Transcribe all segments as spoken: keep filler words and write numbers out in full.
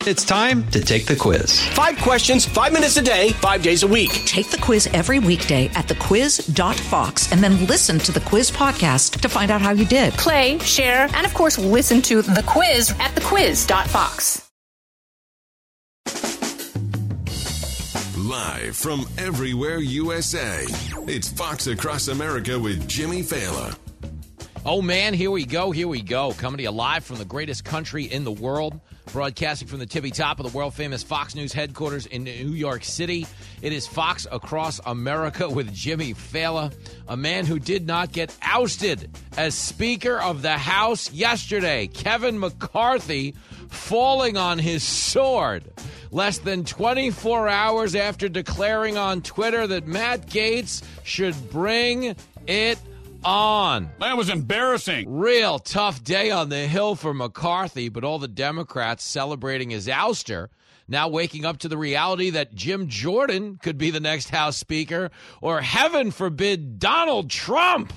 It's time to take the quiz. Five questions, five minutes a day, five days a week. Take the quiz every weekday at the quiz dot fox and then listen to the quiz podcast to find out how you did. Play, share, and of course, listen to the quiz at the quiz dot fox. Live from everywhere U S A, it's Fox Across America with Jimmy Failla. Oh, man, here we go, here we go. Coming to you live from the greatest country in the world, broadcasting from the tippy top of the world-famous Fox News headquarters in New York City. It is Fox Across America with Jimmy Failla, a man who did not get ousted as Speaker of the House yesterday. Kevin McCarthy falling on his sword less than twenty-four hours after declaring on Twitter that Matt Gaetz should bring it on. That was embarrassing. Real tough day on the Hill for McCarthy, but all the Democrats celebrating his ouster, now waking up to the reality that Jim Jordan could be the next House Speaker, or heaven forbid, Donald Trump.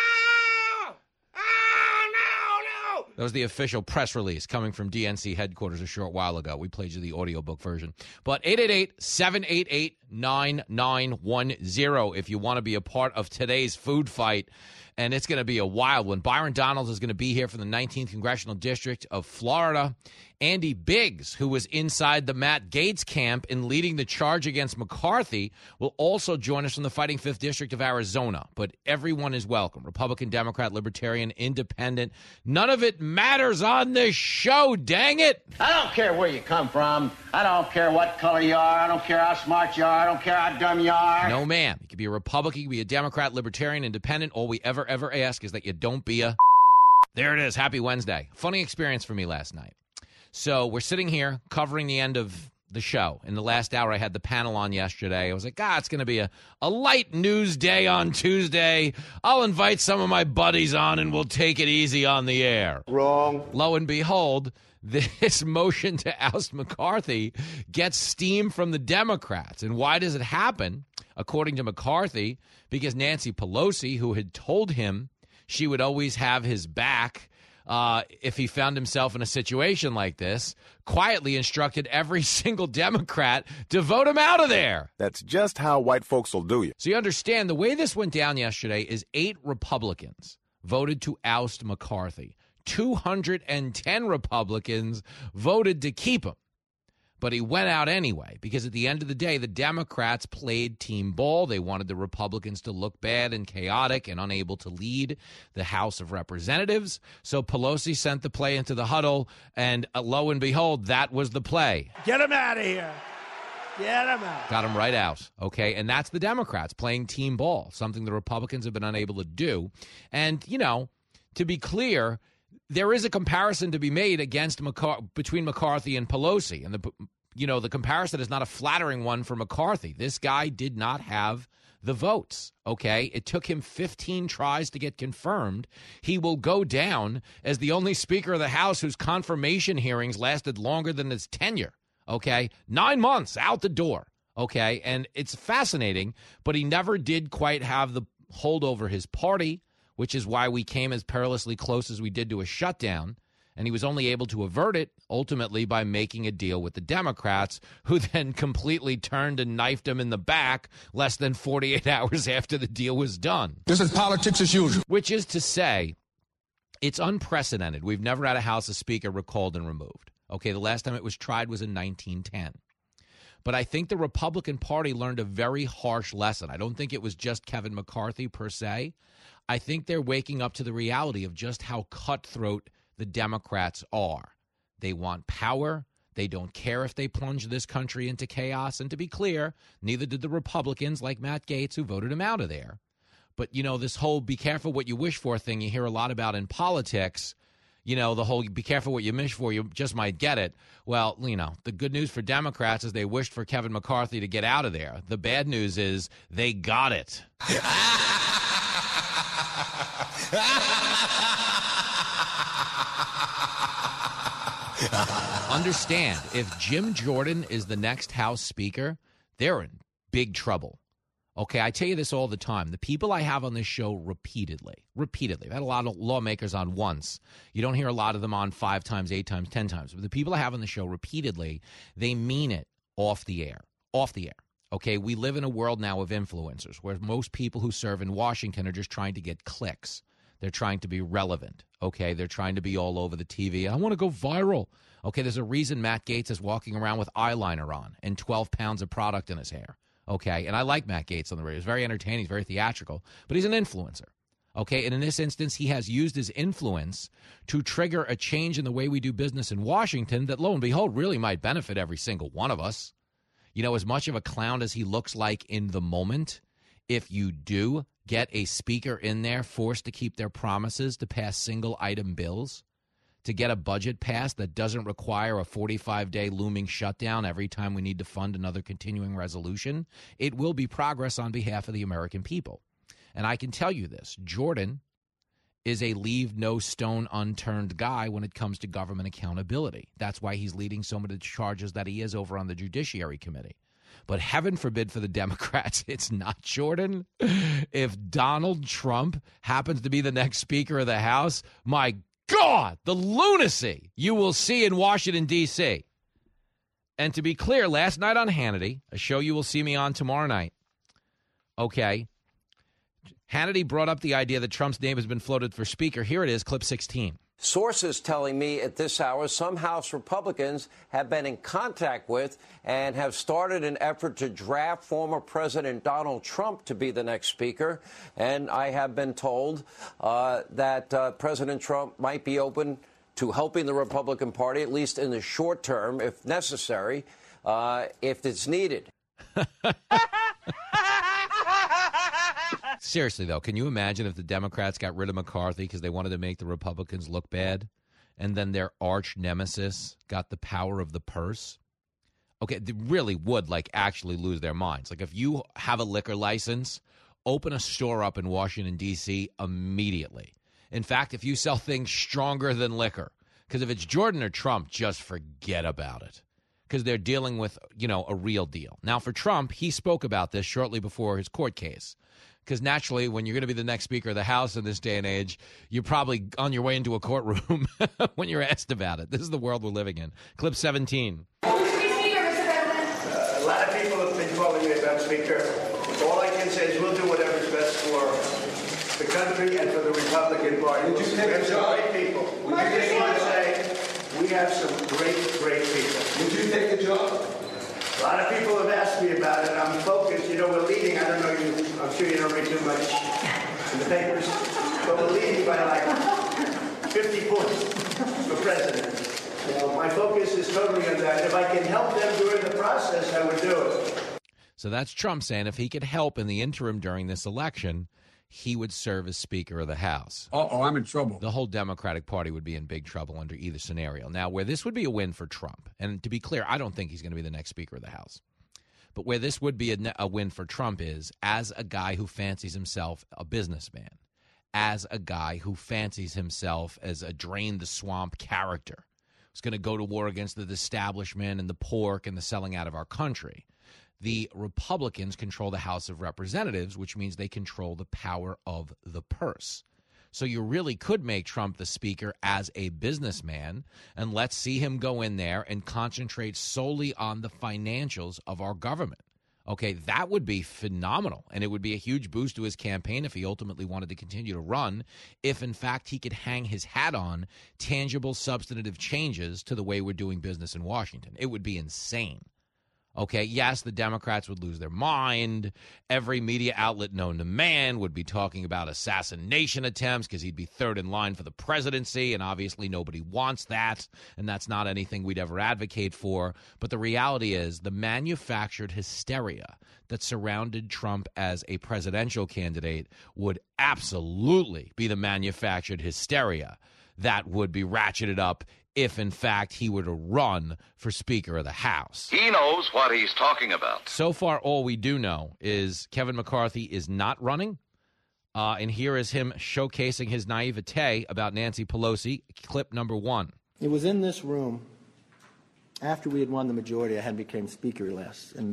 That was the official press release coming from D N C headquarters a short while ago. We played you the audiobook version. But eight eight eight, seven eight eight, nine nine one zero if you want to be a part of today's food fight. And it's going to be a wild one. Byron Donalds is going to be here from the nineteenth Congressional District of Florida. Andy Biggs, who was inside the Matt Gaetz camp in leading the charge against McCarthy, will also join us from the Fighting Fifth District of Arizona. But everyone is welcome. Republican, Democrat, Libertarian, Independent. None of it matters on this show, dang it. I don't care where you come from. I don't care what color you are. I don't care how smart you are. I don't care how dumb you are. No, ma'am. You can be a Republican, you can be a Democrat, Libertarian, Independent. All we ever, ever ask is that you don't be a... There it is. Happy Wednesday. Funny experience for me last night. So we're sitting here covering the end of the show. In the last hour, I had the panel on yesterday. I was like, ah, it's going to be a, a light news day on Tuesday. I'll invite some of my buddies on, and we'll take it easy on the air. Wrong. Lo and behold, this motion to oust McCarthy gets steam from the Democrats. And why does it happen? According to McCarthy, because Nancy Pelosi, who had told him she would always have his back uh, if he found himself in a situation like this, quietly instructed every single Democrat to vote him out of there. That's just how white folks will do you. So you understand, the way this went down yesterday is eight Republicans voted to oust McCarthy. two hundred ten Republicans voted to keep him. But he went out anyway, because at the end of the day, the Democrats played team ball. They wanted the Republicans to look bad and chaotic and unable to lead the House of Representatives. So Pelosi sent the play into the huddle, and uh, lo and behold, that was the play. Get him out of here. Get him out. Got him right out, okay? And that's the Democrats playing team ball, something the Republicans have been unable to do. And, you know, to be clear, there is a comparison to be made against McCar- between McCarthy and Pelosi. And, the you know, the comparison is not a flattering one for McCarthy. This guy did not have the votes, okay? It took him fifteen tries to get confirmed. He will go down as the only Speaker of the House whose confirmation hearings lasted longer than his tenure, okay? Nine months out the door, okay? And it's fascinating, but he never did quite have the hold over his party, which is why we came as perilously close as we did to a shutdown. And he was only able to avert it, ultimately, by making a deal with the Democrats, who then completely turned and knifed him in the back less than forty-eight hours after the deal was done. This is politics as usual. Which is to say, it's unprecedented. We've never had a House of Speaker recalled and removed. Okay, the last time it was tried was in nineteen ten. But I think the Republican Party learned a very harsh lesson. I don't think it was just Kevin McCarthy per se. I think they're waking up to the reality of just how cutthroat the Democrats are. They want power. They don't care if they plunge this country into chaos. And to be clear, neither did the Republicans like Matt Gaetz, who voted him out of there. But, you know, this whole be careful what you wish for thing you hear a lot about in politics, you know, the whole be careful what you wish for, you just might get it. Well, you know, the good news for Democrats is they wished for Kevin McCarthy to get out of there. The bad news is they got it. Understand, if Jim Jordan is the next House Speaker, they're in big trouble. Okay, I tell you this all the time. The people I have on this show repeatedly, repeatedly, I've had a lot of lawmakers on once. You don't hear a lot of them on five times, eight times, ten times. But the people I have on the show repeatedly, they mean it off the air, off the air. Okay, we live in a world now of influencers where most people who serve in Washington are just trying to get clicks. They're trying to be relevant. Okay, they're trying to be all over the T V. I want to go viral. Okay, there's a reason Matt Gaetz is walking around with eyeliner on and twelve pounds of product in his hair. Okay, and I like Matt Gaetz on the radio. He's very entertaining. He's very theatrical, but he's an influencer. Okay, and in this instance, he has used his influence to trigger a change in the way we do business in Washington that, lo and behold, really might benefit every single one of us. You know, as much of a clown as he looks like in the moment, if you do get a speaker in there forced to keep their promises to pass single-item bills, to get a budget passed that doesn't require a forty-five day looming shutdown every time we need to fund another continuing resolution, it will be progress on behalf of the American people. And I can tell you this, Jordan is a leave no stone unturned guy when it comes to government accountability. That's why he's leading so many charges that he is over on the Judiciary Committee. But heaven forbid for the Democrats, it's not Jordan. If Donald Trump happens to be the next Speaker of the House, my God, the lunacy you will see in Washington, D C And to be clear, last night on Hannity, a show you will see me on tomorrow night, okay, Hannity brought up the idea that Trump's name has been floated for Speaker. Here it is, clip sixteen. Sources telling me at this hour some House Republicans have been in contact with and have started an effort to draft former President Donald Trump to be the next speaker. And I have been told uh, that uh, President Trump might be open to helping the Republican Party, at least in the short term, if necessary, uh, if it's needed. Seriously, though, can you imagine if the Democrats got rid of McCarthy because they wanted to make the Republicans look bad, and then their arch nemesis got the power of the purse? Okay, they really would, like, actually lose their minds. Like, if you have a liquor license, open a store up in Washington, D C immediately. In fact, if you sell things stronger than liquor, because if it's Jordan or Trump, just forget about it. Because they're dealing with, you know, a real deal. Now, for Trump, he spoke about this shortly before his court case. Because naturally, when you're going to be the next Speaker of the House in this day and age, you're probably on your way into a courtroom when you're asked about it. This is the world we're living in. Clip seventeen. Uh, a lot of people have been calling me about Speaker. All I can say is we'll do whatever's best for the country and for the Republican Party. Would you take a job? Great people. Would you take a say we have some great, great people. Would you take a job? A lot of people have asked me about it. I'm focused. You know, we're leading. I don't know you. I'm sure you don't read too much in the papers, but we're leading by like fifty points for president. You know, my focus is totally on that. If I can help them during the process, I would do it. So that's Trump saying if he could help in the interim during this election, he would serve as Speaker of the House. Uh-oh, I'm in trouble. The whole Democratic Party would be in big trouble under either scenario. Now, where this would be a win for Trump, and to be clear, I don't think he's going to be the next Speaker of the House, but where this would be a, a win for Trump is as a guy who fancies himself a businessman, as a guy who fancies himself as a drain-the-swamp character who's going to go to war against the establishment and the pork and the selling out of our country. The Republicans control the House of Representatives, which means they control the power of the purse. So you really could make Trump the Speaker as a businessman, and let's see him go in there and concentrate solely on the financials of our government. Okay, that would be phenomenal, and it would be a huge boost to his campaign if he ultimately wanted to continue to run, if in fact he could hang his hat on tangible substantive changes to the way we're doing business in Washington. It would be insane. Okay, yes, the Democrats would lose their mind. Every media outlet known to man would be talking about assassination attempts because he'd be third in line for the presidency, and obviously nobody wants that, and that's not anything we'd ever advocate for. But the reality is the manufactured hysteria that surrounded Trump as a presidential candidate would absolutely be the manufactured hysteria that would be ratcheted up if, in fact, he were to run for Speaker of the House. He knows what he's talking about. So far, all we do know is Kevin McCarthy is not running, uh, and here is him showcasing his naivete about Nancy Pelosi. Clip number one. It was in this room, after we had won the majority, I had became Speaker last, and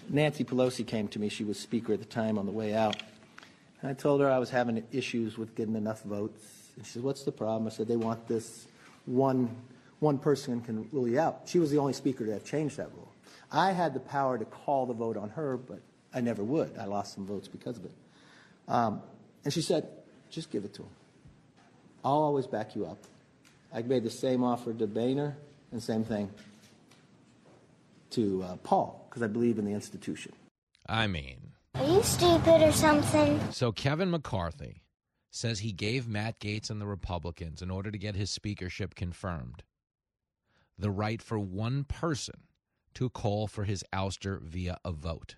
Nancy Pelosi came to me. She was Speaker at the time on the way out. And I told her I was having issues with getting enough votes. And she said, what's the problem? I said, they want this one, one person can rule you out. She was the only Speaker to have changed that rule. I had the power to call the vote on her, but I never would. I lost some votes because of it. Um, and she said, just give it to him. I'll always back you up. I made the same offer to Boehner and same thing to uh, Paul, because I believe in the institution. I mean. Are you stupid or something? So Kevin McCarthy says he gave Matt Gaetz and the Republicans, in order to get his speakership confirmed, the right for one person to call for his ouster via a vote.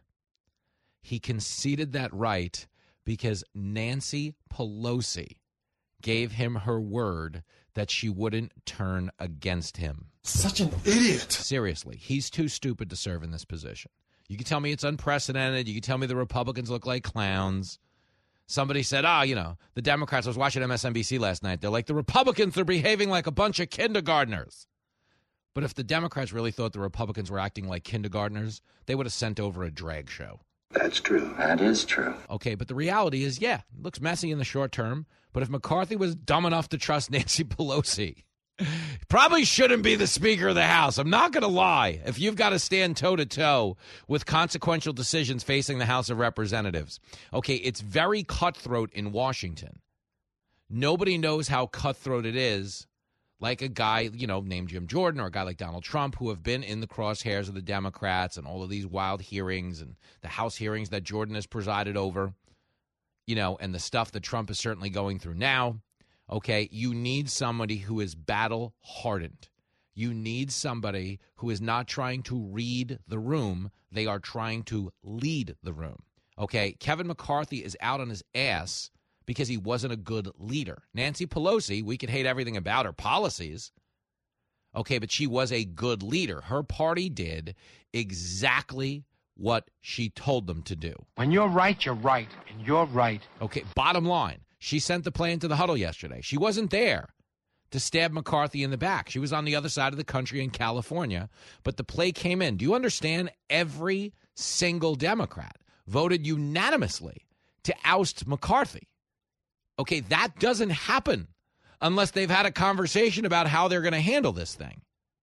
He conceded that right because Nancy Pelosi gave him her word that she wouldn't turn against him. Such an idiot. Seriously, he's too stupid to serve in this position. You can tell me it's unprecedented. You can tell me the Republicans look like clowns. Somebody said, oh, you know, the Democrats, I was watching M S N B C last night. They're like, the Republicans are behaving like a bunch of kindergartners. But if the Democrats really thought the Republicans were acting like kindergartners, they would have sent over a drag show. That's true. That is true. Okay, but the reality is, yeah, it looks messy in the short term. But if McCarthy was dumb enough to trust Nancy Pelosi, he probably shouldn't be the Speaker of the House. I'm not going to lie. If you've got to stand toe-to-toe with consequential decisions facing the House of Representatives, okay, it's very cutthroat in Washington. Nobody knows how cutthroat it is, like a guy, you know, named Jim Jordan or a guy like Donald Trump, who have been in the crosshairs of the Democrats and all of these wild hearings and the House hearings that Jordan has presided over, you know, and the stuff that Trump is certainly going through now. Okay, you need somebody who is battle-hardened. You need somebody who is not trying to read the room. They are trying to lead the room. Okay, Kevin McCarthy is out on his ass because he wasn't a good leader. Nancy Pelosi, we could hate everything about her policies. Okay, but she was a good leader. Her party did exactly what she told them to do. When you're right, you're right, and you're right. Okay, bottom line. She sent the plane to the huddle yesterday. She wasn't there to stab McCarthy in the back. She was on the other side of the country in California, but the play came in. Do you understand? Every single Democrat voted unanimously to oust McCarthy. Okay, that doesn't happen unless they've had a conversation about how they're going to handle this thing.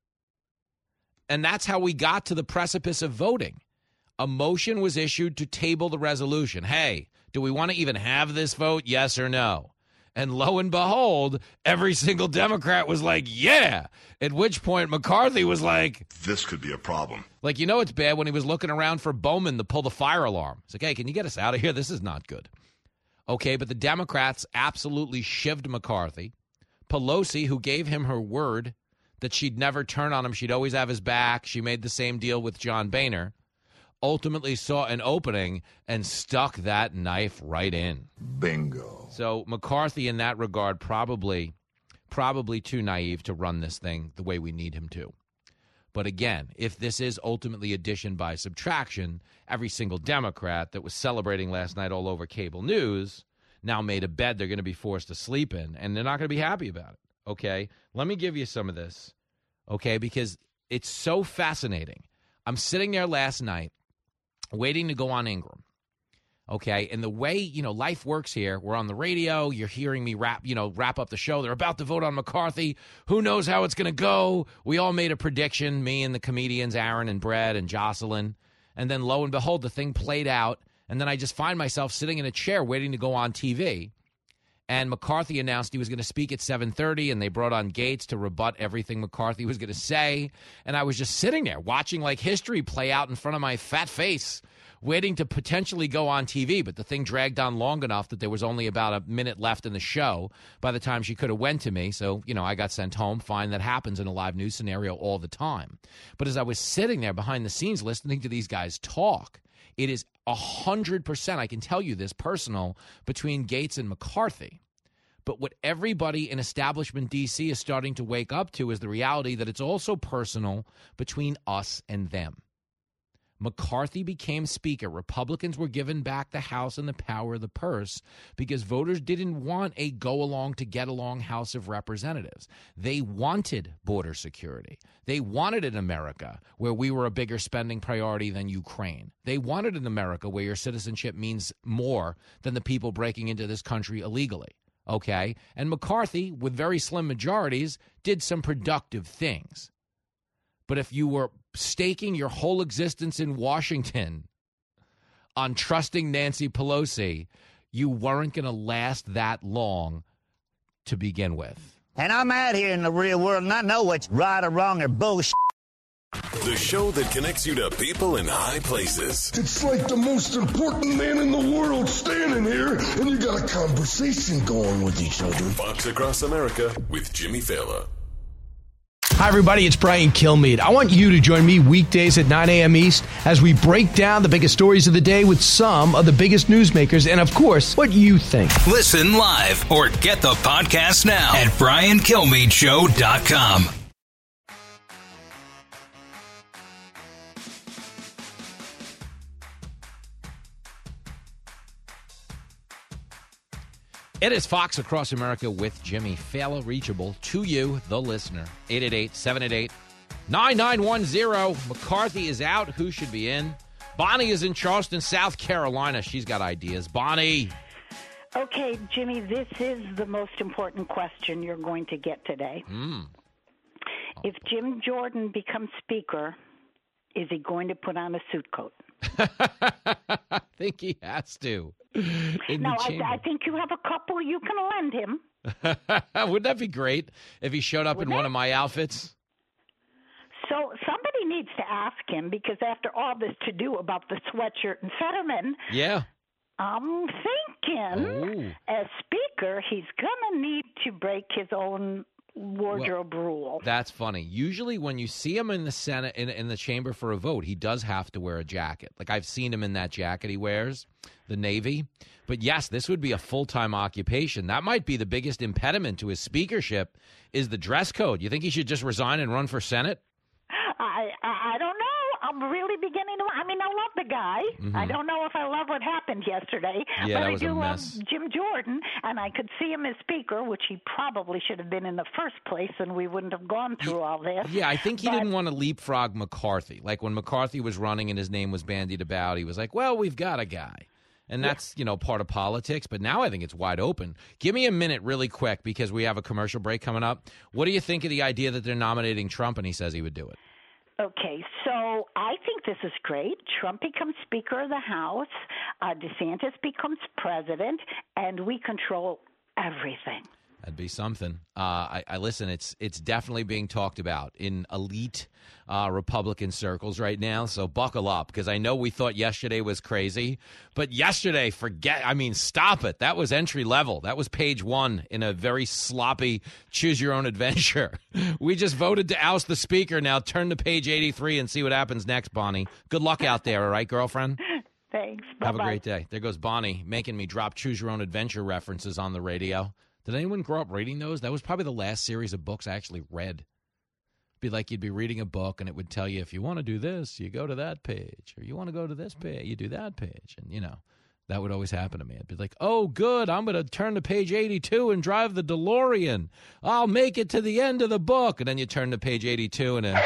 And that's how we got to the precipice of voting. A motion was issued to table the resolution. Hey, do we want to even have this vote, yes or no? And lo and behold, every single Democrat was like, yeah. At which point McCarthy was like, this could be a problem. Like, you know it's bad when he was looking around for Bowman to pull the fire alarm. It's like, hey, can you get us out of here? This is not good. Okay, but the Democrats absolutely shivved McCarthy. Pelosi, who gave him her word that she'd never turn on him, she'd always have his back. She made the same deal with John Boehner. Ultimately saw an opening and stuck that knife right in. Bingo. So McCarthy, in that regard, probably, probably too naive to run this thing the way we need him to. But again, if this is ultimately addition by subtraction, every single Democrat that was celebrating last night all over cable news now made a bed they're going to be forced to sleep in, and they're not going to be happy about it. Okay? Let me give you some of this, okay, because it's so fascinating. I'm sitting there last night waiting to go on Ingram, okay? And the way, you know, life works here, we're on the radio, you're hearing me wrap, you know, wrap up the show. They're about to vote on McCarthy. Who knows how it's going to go? We all made a prediction, me and the comedians, Aaron and Brett and Jocelyn. And then lo and behold, the thing played out. And then I just find myself sitting in a chair waiting to go on T V. And McCarthy announced he was going to speak at seven thirty, and they brought on Gaetz to rebut everything McCarthy was going to say. And I was just sitting there watching like history play out in front of my fat face, waiting to potentially go on T V. But the thing dragged on long enough that there was only about a minute left in the show by the time she could have went to me. So, you know, I got sent home. Fine, that happens in a live news scenario all the time. But as I was sitting there behind the scenes listening to these guys talk, it is one hundred percent, I can tell you this, personal between Gaetz and McCarthy. But what everybody in establishment D C is starting to wake up to is the reality that it's also personal between us and them. McCarthy became Speaker. Republicans were given back the House and the power of the purse because voters didn't want a go-along to get-along House of Representatives. They wanted border security. They wanted an America where we were a bigger spending priority than Ukraine. They wanted an America where your citizenship means more than the people breaking into this country illegally. Okay? And McCarthy, with very slim majorities, did some productive things. But if you were staking your whole existence in Washington on trusting Nancy Pelosi, you weren't going to last that long to begin with. And I'm out here in the real world, and I know what's right or wrong or bullshit. The show that connects you to people in high places. It's like the most important man in the world standing here, and you got a conversation going with each other. Fox Across America with Jimmy Fallon. Hi, everybody. It's Brian Kilmeade. I want you to join me weekdays at nine a.m. East as we break down the biggest stories of the day with some of the biggest newsmakers and, of course, what you think. Listen live or get the podcast now at brian kilmeade show dot com. It is Fox Across America with Jimmy Fallon, reachable to you, the listener. eight eight eight, seven eight eight, nine nine one zero. McCarthy is out. Who should be in? Bonnie is in Charleston, South Carolina. She's got ideas. Bonnie. Okay, Jimmy, this is the most important question you're going to get today. Mm. Oh. If Jim Jordan becomes Speaker, is he going to put on a suit coat? I think he has to. No, I, I think you have a couple you can lend him. Wouldn't that be great if he showed up Would in that? one of my outfits? So somebody needs to ask him, because after all this to do about the sweatshirt and Fetterman, yeah, I'm thinking Ooh. as Speaker, he's going to need to break his own wardrobe well, rule. That's funny. Usually when you see him in the Senate, in, in the chamber for a vote, he does have to wear a jacket. Like, I've seen him in that jacket he wears, the Navy. But yes, this would be a full-time occupation. That might be the biggest impediment to his speakership is the dress code. You think he should just resign and run for Senate? I I, I don't know. I'm really beginning to. I mean, I love the guy. Mm-hmm. I don't know if I love what happened yesterday, yeah, but that I was do a love mess. Jim Jordan, and I could see him as Speaker, which he probably should have been in the first place, and we wouldn't have gone through all this. Yeah, I think he but, didn't want to leapfrog McCarthy. Like when McCarthy was running and his name was bandied about, he was like, well, we've got a guy. And that's, you know, part of politics. But now I think it's wide open. Give me a minute really quick because we have a commercial break coming up. What do you think of the idea that they're nominating Trump and he says he would do it? Okay, so I think this is great. Trump becomes Speaker of the House, uh, DeSantis becomes president, and we control everything. That'd be something. Uh, I, I listen. It's it's definitely being talked about in elite uh, Republican circles right now. So buckle up, because I know we thought yesterday was crazy, but yesterday, forget. I mean, stop it. That was entry level. That was page one in a very sloppy choose your own adventure. We just voted to oust the speaker. Now turn to page eighty-three and see what happens next, Bonnie. Good luck out there. All right, girlfriend. Thanks. Bye-bye. Have a great day. There goes Bonnie making me drop choose your own adventure references on the radio. Did anyone grow up reading those? That was probably the last series of books I actually read. It'd be like you'd be reading a book, and it would tell you, if you want to do this, you go to that page. Or you want to go to this page, you do that page. And, you know, that would always happen to me. I'd be like, oh, good, I'm going to turn to page eighty-two and drive the DeLorean. I'll make it to the end of the book. And then you turn to page eighty-two, and... Uh,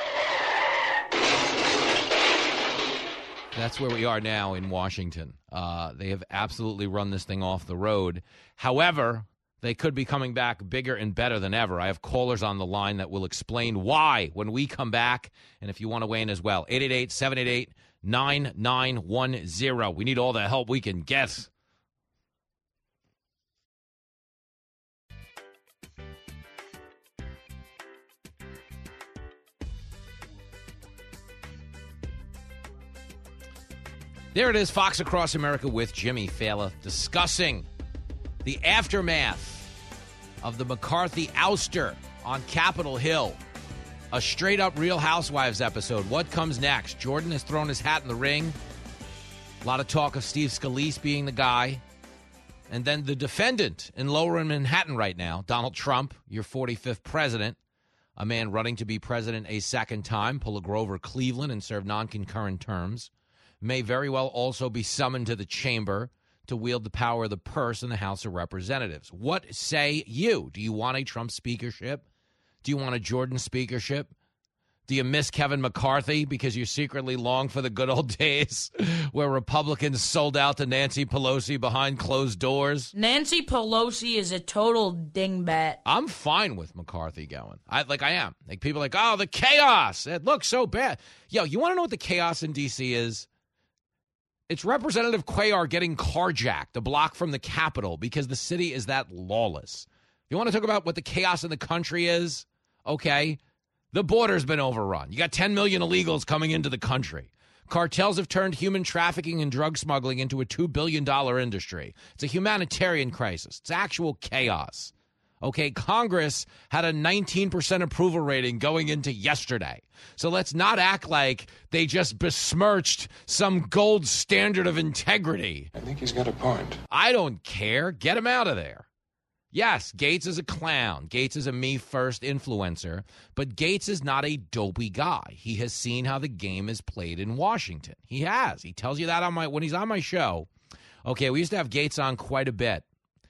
that's where we are now in Washington. Uh, they have absolutely run this thing off the road. However... they could be coming back bigger and better than ever. I have callers on the line that will explain why when we come back. And if you want to weigh in as well, eight eight eight, seven eight eight, nine nine one zero. We need all the help we can get. There it is, Fox Across America with Jimmy Fallon, discussing the aftermath of the McCarthy ouster on Capitol Hill. A straight-up Real Housewives episode. What comes next? Jordan has thrown his hat in the ring. A lot of talk of Steve Scalise being the guy. And then the defendant in Lower Manhattan right now, Donald Trump, your forty-fifth president, a man running to be president a second time, pull a Grover Cleveland and serve non-concurrent terms, may very well also be summoned to the chamber to wield the power of the purse in the House of Representatives. What say you? Do you want a Trump speakership? Do you want a Jordan speakership? Do you miss Kevin McCarthy because you secretly long for the good old days where Republicans sold out to Nancy Pelosi behind closed doors? Nancy Pelosi is a total dingbat. I'm fine with McCarthy going. I like I am. Like people are like, oh, the chaos. It looks so bad. Yo, you want to know what the chaos in D C is? It's Representative Cuellar getting carjacked a block from the Capitol because the city is that lawless. If you want to talk about what the chaos in the country is, okay, the border's been overrun. You got ten million illegals coming into the country. Cartels have turned human trafficking and drug smuggling into a two billion dollars industry. It's a humanitarian crisis. It's actual chaos. Okay, Congress had a nineteen percent approval rating going into yesterday. So let's not act like they just besmirched some gold standard of integrity. I think he's got a point. I don't care. Get him out of there. Yes, Gates is a clown. Gates is a me-first influencer. But Gates is not a dopey guy. He has seen how the game is played in Washington. He has. He tells you that on my when he's on my show. Okay, we used to have Gates on quite a bit.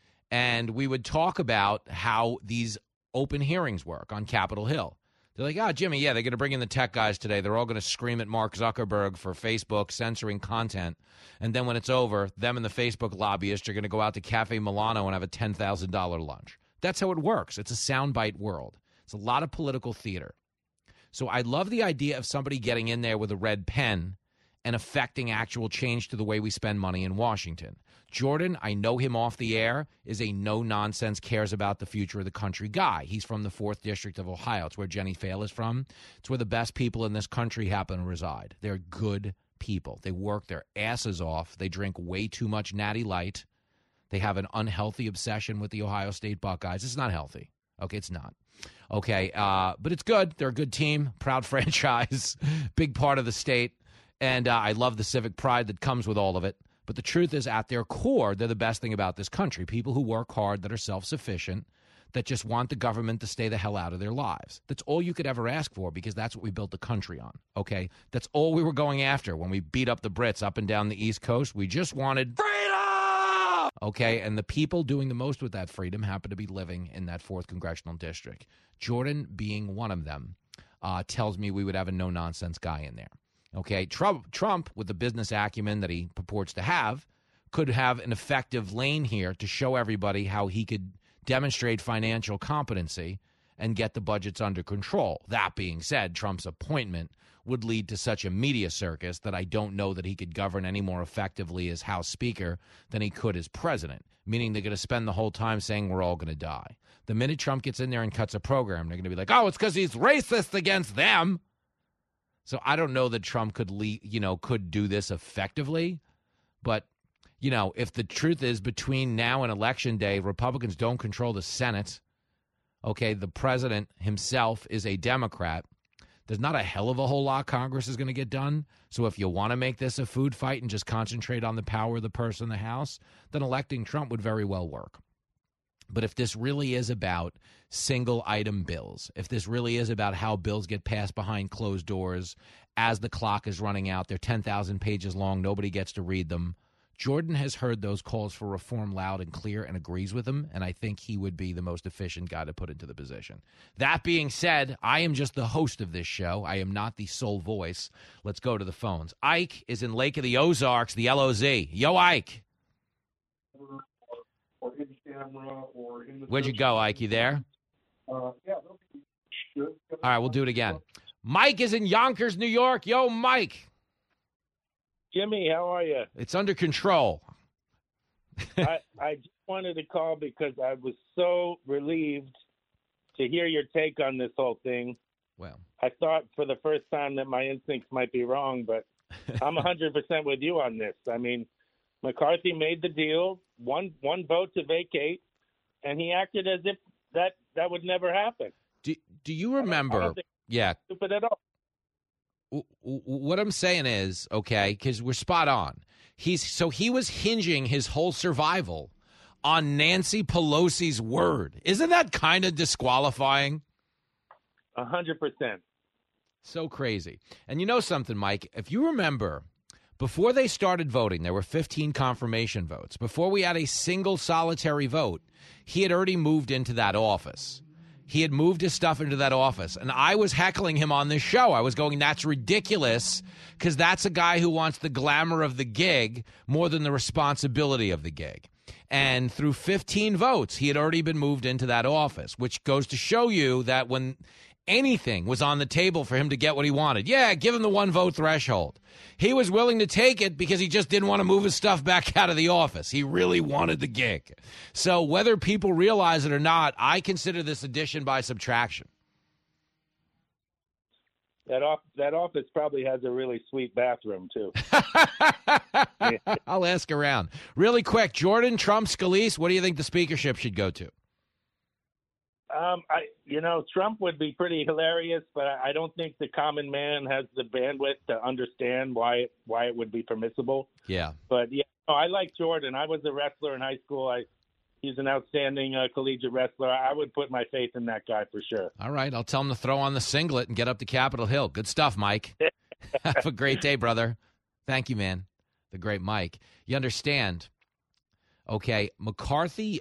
And we would talk about how these open hearings work on Capitol Hill. They're like, oh, Jimmy, yeah, they're going to bring in the tech guys today. They're all going to scream at Mark Zuckerberg for Facebook censoring content. And then when it's over, them and the Facebook lobbyists are going to go out to Cafe Milano and have a ten thousand dollars lunch. That's how it works. It's a soundbite world. It's a lot of political theater. So I love the idea of somebody getting in there with a red pen and affecting actual change to the way we spend money in Washington. Jordan, I know him off the air, is a no-nonsense, cares about the future of the country guy. He's from the fourth District of Ohio. It's where Jenny Fail is from. It's where the best people in this country happen to reside. They're good people. They work their asses off. They drink way too much Natty Light. They have an unhealthy obsession with the Ohio State Buckeyes. It's not healthy. Okay, it's not. Okay, uh, but it's good. They're a good team, proud franchise, big part of the state. And uh, I love the civic pride that comes with all of it. But the truth is, at their core, they're the best thing about this country. People who work hard, that are self-sufficient, that just want the government to stay the hell out of their lives. That's all you could ever ask for because that's what we built the country on, okay? That's all we were going after when we beat up the Brits up and down the East Coast. We just wanted freedom! Okay, and the people doing the most with that freedom happen to be living in that fourth Congressional District. Jordan being one of them uh, tells me we would have a no-nonsense guy in there. Okay, Trump, Trump, with the business acumen that he purports to have, could have an effective lane here to show everybody how he could demonstrate financial competency and get the budgets under control. That being said, Trump's appointment would lead to such a media circus that I don't know that he could govern any more effectively as House Speaker than he could as president, meaning they're going to spend the whole time saying we're all going to die. The minute Trump gets in there and cuts a program, they're going to be like, oh, it's because he's racist against them. So I don't know that Trump could, le- you know, could do this effectively. But, you know, if the truth is between now and Election Day, Republicans don't control the Senate. Okay, the president himself is a Democrat. There's not a hell of a whole lot Congress is going to get done. So if you want to make this a food fight and just concentrate on the power of the person in the House, then electing Trump would very well work. But if this really is about single-item bills, if this really is about how bills get passed behind closed doors as the clock is running out, they're ten thousand pages long, nobody gets to read them, Jordan has heard those calls for reform loud and clear and agrees with them, and I think he would be the most efficient guy to put into the position. That being said, I am just the host of this show. I am not the sole voice. Let's go to the phones. Ike is in Lake of the Ozarks, the L O Z. Yo, Ike. Or in camera, or in the Where'd you go, Ike? You there? Uh, yeah, good. All right, we'll do it again. Mike is in Yonkers, New York. Yo, Mike. Jimmy, how are you? It's under control. I, I just wanted to call because I was so relieved to hear your take on this whole thing. Well, I thought for the first time that my instincts might be wrong, but I'm one hundred percent with you on this. I mean, McCarthy made the deal, one one vote to vacate, and he acted as if that, that would never happen. Do Do you remember? I don't think yeah. Stupid at all. What I'm saying is, okay, because we're spot on. He's so he was hinging his whole survival on Nancy Pelosi's word. Isn't that kind of disqualifying? A hundred percent. So crazy. And you know something, Mike? If you remember, before they started voting, there were fifteen confirmation votes. Before we had a single solitary vote, he had already moved into that office. He had moved his stuff into that office. And I was heckling him on this show. I was going, that's ridiculous, because that's a guy who wants the glamour of the gig more than the responsibility of the gig. And through fifteen votes, he had already been moved into that office, which goes to show you that when anything was on the table for him to get what he wanted, yeah, give him the one vote threshold. He was willing to take it because he just didn't want to move his stuff back out of the office. He really wanted the gig. So whether people realize it or not, I consider this addition by subtraction. That off, that office probably has a really sweet bathroom, too. I'll ask around. Really quick, Jordan, Trump, Scalise, what do you think the speakership should go to? Um, I, you know, Trump would be pretty hilarious, but I, I don't think the common man has the bandwidth to understand why it, why it would be permissible. Yeah. But, yeah, no, I like Jordan. I was a wrestler in high school. I He's an outstanding uh, collegiate wrestler. I would put my faith in that guy for sure. All right. I'll tell him to throw on the singlet and get up to Capitol Hill. Good stuff, Mike. Have a great day, brother. Thank you, man. The great Mike. You understand, okay, McCarthy,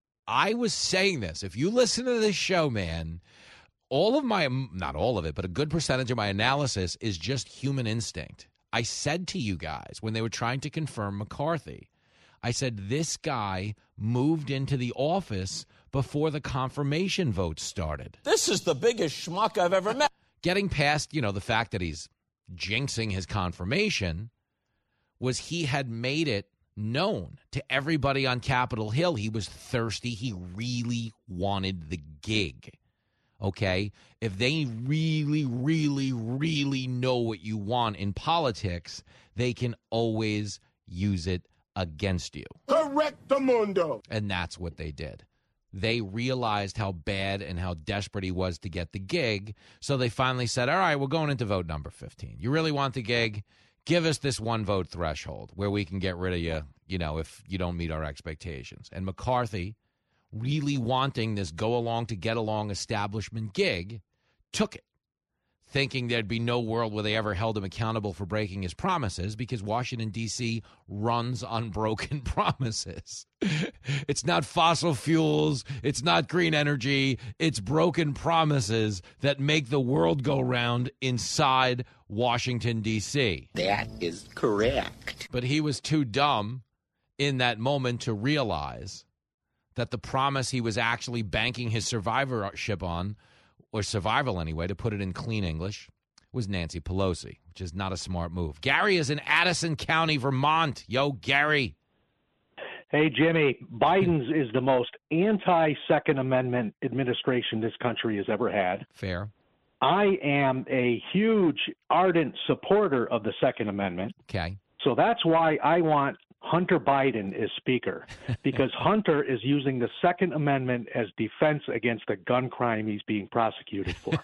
I was saying this. If you listen to this show, man, all of my, not all of it, but a good percentage of my analysis is just human instinct. I said to you guys when they were trying to confirm McCarthy, I said this guy moved into the office before the confirmation vote started. This is the biggest schmuck I've ever met. Getting past, you know, the fact that he's jinxing his confirmation was he had made it known to everybody on Capitol Hill he was thirsty. He really wanted the gig. Okay? If they really, really, really know what you want in politics, they can always use it against you. Correctamundo. And that's what they did. They realized how bad and how desperate he was to get the gig, so they finally said, all right, we're going into vote number fifteen. You really want the gig? Give us this one vote threshold where we can get rid of you, you know, if you don't meet our expectations. And McCarthy, really wanting this go-along to get-along establishment gig, took it, thinking there'd be no world where they ever held him accountable for breaking his promises because Washington, D C runs on broken promises. It's not fossil fuels. It's not green energy. It's broken promises that make the world go round inside Washington, D C That is correct. But he was too dumb in that moment to realize that the promise he was actually banking his survivorship on, or survival anyway, to put it in clean English, was Nancy Pelosi, which is not a smart move. Gary is in Addison County, Vermont. Yo, Gary. Hey, Jimmy, Biden's is the most anti-Second Amendment administration this country has ever had. Fair. I am a huge, ardent supporter of the Second Amendment. Okay. So that's why I want Hunter Biden as Speaker, because Hunter is using the Second Amendment as defense against the gun crime he's being prosecuted for.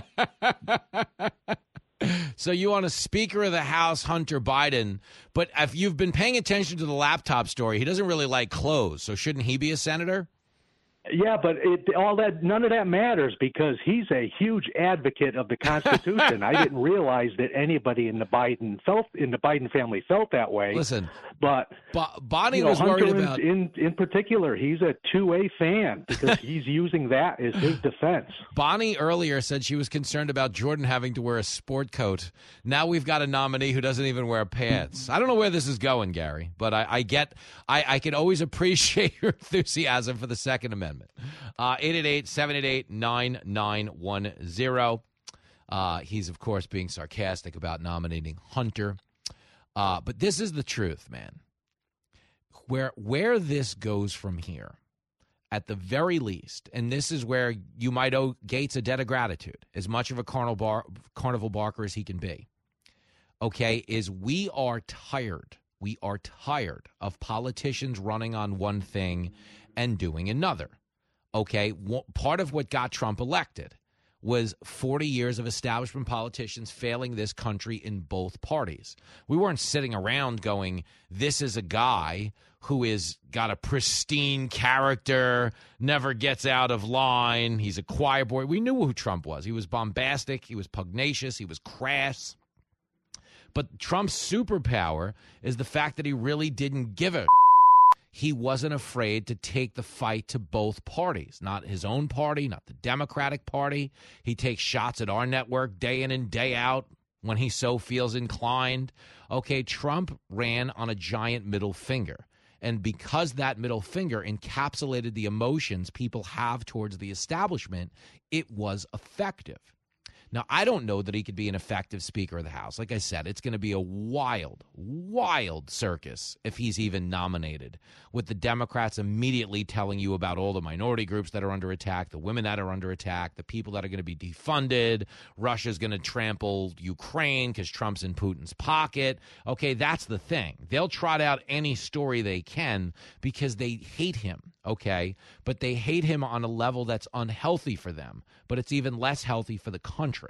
So you want a Speaker of the House, Hunter Biden, but if you've been paying attention to the laptop story, he doesn't really like clothes, so shouldn't he be a senator? Yeah, but it, all that, none of that matters because he's a huge advocate of the Constitution. I didn't realize that anybody in the Biden felt in the Biden family felt that way. Listen, but Bo- Bonnie you know, was Hunter worried about in, in in particular. He's a two-way fan because he's using that as his defense. Bonnie earlier said she was concerned about Jordan having to wear a sport coat. Now we've got a nominee who doesn't even wear pants. I don't know where this is going, Gary, but I, I get I, I can always appreciate your enthusiasm for the Second Amendment. Uh, eight eight eight, seven eight eight, nine nine one zero. Uh, he's, of course, being sarcastic about nominating Hunter. Uh, but this is the truth, man. Where, where this goes from here, at the very least, and this is where you might owe Gates a debt of gratitude, as much of a carnival, bar, carnival barker as he can be, okay, is we are tired. We are tired of politicians running on one thing and doing another. Okay, part of what got Trump elected was forty years of establishment politicians failing this country in both parties. We weren't sitting around going, this is a guy who is got a pristine character, never gets out of line. He's a choir boy. We knew who Trump was. He was bombastic. He was pugnacious. He was crass. But Trump's superpower is the fact that he really didn't give a He wasn't afraid to take the fight to both parties, not his own party, not the Democratic Party. He takes shots at our network day in and day out when he so feels inclined. Okay, Trump ran on a giant middle finger. And because that middle finger encapsulated the emotions people have towards the establishment, it was effective. Now, I don't know that he could be an effective Speaker of the House. Like I said, it's going to be a wild, wild circus if he's even nominated, with the Democrats immediately telling you about all the minority groups that are under attack, the women that are under attack, the people that are going to be defunded. Russia's going to trample Ukraine because Trump's in Putin's pocket. Okay, that's the thing. They'll trot out any story they can because they hate him, okay? But they hate him on a level that's unhealthy for them, but it's even less healthy for the country.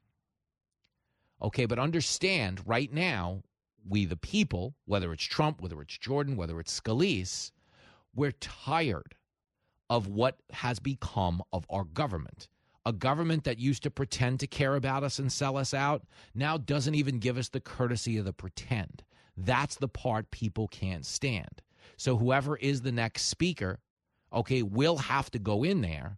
Okay, but understand right now, we the people, whether it's Trump, whether it's Jordan, whether it's Scalise, we're tired of what has become of our government. A government that used to pretend to care about us and sell us out now doesn't even give us the courtesy of the pretend. That's the part people can't stand. So whoever is the next speaker, okay, will have to go in there.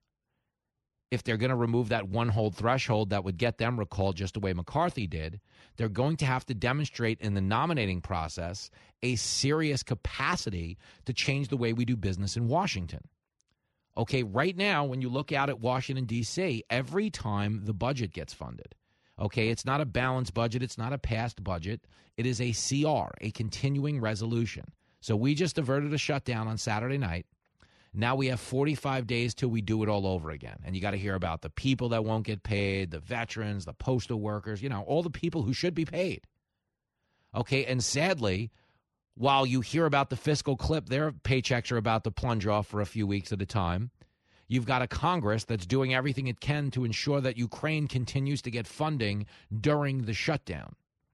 If they're going to remove that one-hold threshold that would get them recalled just the way McCarthy did, they're going to have to demonstrate in the nominating process a serious capacity to change the way we do business in Washington. Okay, right now, when you look out at Washington, D C, every time the budget gets funded, okay, it's not a balanced budget, it's not a passed budget, it is a C R, a continuing resolution. So we just averted a shutdown on Saturday night. Now we have forty-five days till we do it all over again. And you got to hear about the people that won't get paid, the veterans, the postal workers, you know, all the people who should be paid. Okay, and sadly, while you hear about the fiscal clip, their paychecks are about to plunge off for a few weeks at a time. You've got a Congress that's doing everything it can to ensure that Ukraine continues to get funding during the shutdown.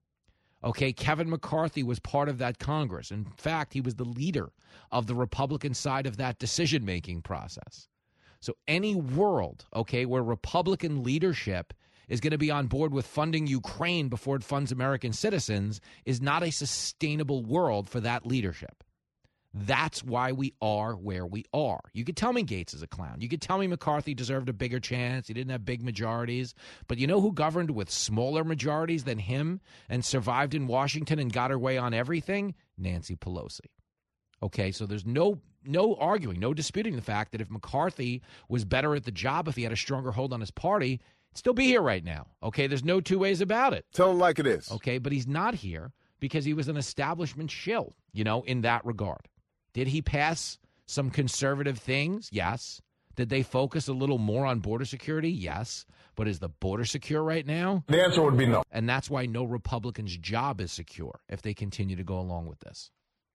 Okay, Kevin McCarthy was part of that Congress. In fact, he was the leader of the Republican side of that decision-making process. So any world, okay, where Republican leadership is going to be on board with funding Ukraine before it funds American citizens is not a sustainable world for that leadership. That's why we are where we are. You could tell me Gates is a clown. You could tell me McCarthy deserved a bigger chance. He didn't have big majorities. But you know who governed with smaller majorities than him and survived in Washington and got her way on everything? Nancy Pelosi. Okay, so there's no no arguing, no disputing the fact that if McCarthy was better at the job, if he had a stronger hold on his party, he'd still be here right now. Okay, there's no two ways about it. Tell him like it is. Okay, but he's not here because he was an establishment shill, you know, in that regard. Did he pass some conservative things? Yes. Did they focus a little more on border security? Yes. But is the border secure right now? The answer would be no. And that's why no Republican's job is secure if they continue to go along with this.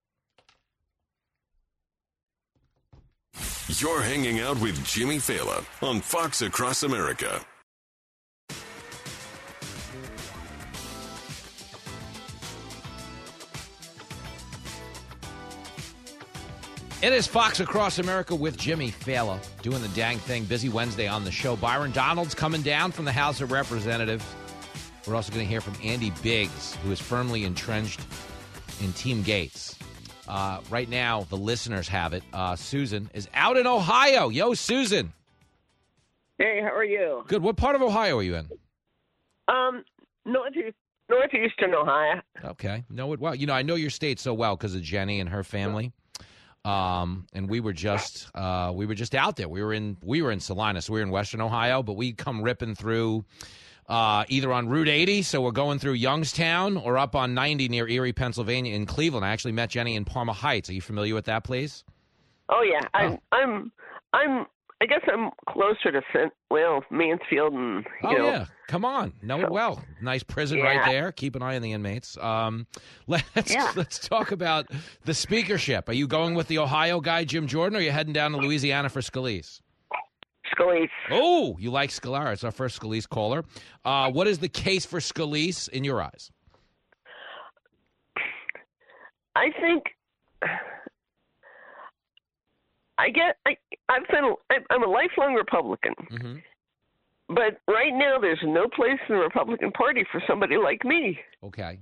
You're hanging out with Jimmy Fallon on Fox Across America. It is Fox Across America with Jimmy Fallon doing the dang thing. Busy Wednesday on the show. Byron Donald's coming down from the House of Representatives. We're also going to hear from Andy Biggs, who is firmly entrenched in Team Gates. Uh, right now, the listeners have it. Uh, Susan is out in Ohio. Yo, Susan. Hey, how are you? Good. What part of Ohio are you in? Um, northeast, northeastern Ohio. Okay. Know it well. You know, I know your state so well because of Jenny and her family. Um, and we were just uh, we were just out there. We were in we were in Salinas. We were in Western Ohio, but we come ripping through uh, either on Route eighty, so we're going through Youngstown, or up on ninety near Erie, Pennsylvania, in Cleveland. I actually met Jenny in Parma Heights. Are you familiar with that place? Oh yeah, I'm oh. I'm I'm I guess I'm closer to Saint well Mansfield and you oh know. yeah, come on, know it well. Nice prison yeah. right there. Keep an eye on the inmates. Um, let's yeah. let's talk about the speakership. Are you going with the Ohio guy Jim Jordan, or are you heading down to Louisiana for Scalise? Scalise. Oh, you like Scalise. It's our first Scalise caller. Uh, what is the case for Scalise in your eyes? I think I get. I, I've been. I'm a lifelong Republican, mm-hmm. but right now there's no place in the Republican Party for somebody like me. Okay.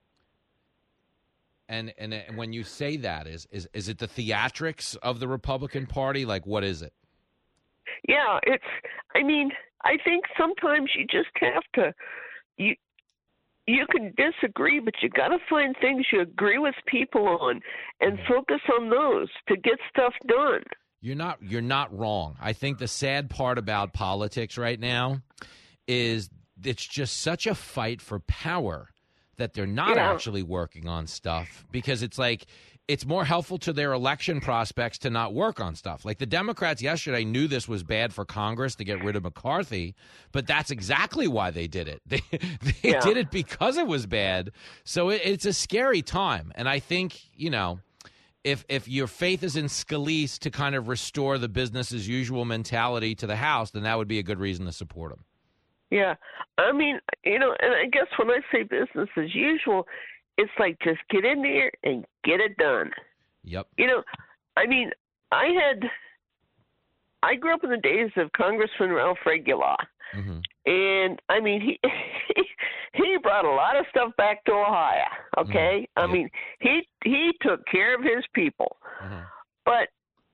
And and, and when you say that, is is is it the theatrics of the Republican Party? Like, what is it? Yeah, it's. I mean, I think sometimes you just have to. You you can disagree, but you got to find things you agree with people on, and focus on those to get stuff done. You're not. You're not wrong. I think the sad part about politics right now is it's just such a fight for power that they're not yeah. actually working on stuff, because it's like it's more helpful to their election prospects to not work on stuff. Like the Democrats yesterday knew this was bad for Congress to get rid of McCarthy, but that's exactly why they did it. They, they yeah. did it because it was bad. So it, it's a scary time. And I think, you know, if if your faith is in Scalise to kind of restore the business as usual mentality to the House, then that would be a good reason to support him. Yeah. I mean, you know, and I guess when I say business as usual, it's like just get in there and get it done. Yep. You know, I mean, I had, I grew up in the days of Congressman Ralph Regula. Mm-hmm. And, I mean, he he brought a lot of stuff back to Ohio, okay? Mm-hmm. I yep. mean, he he took care of his people. Mm-hmm. But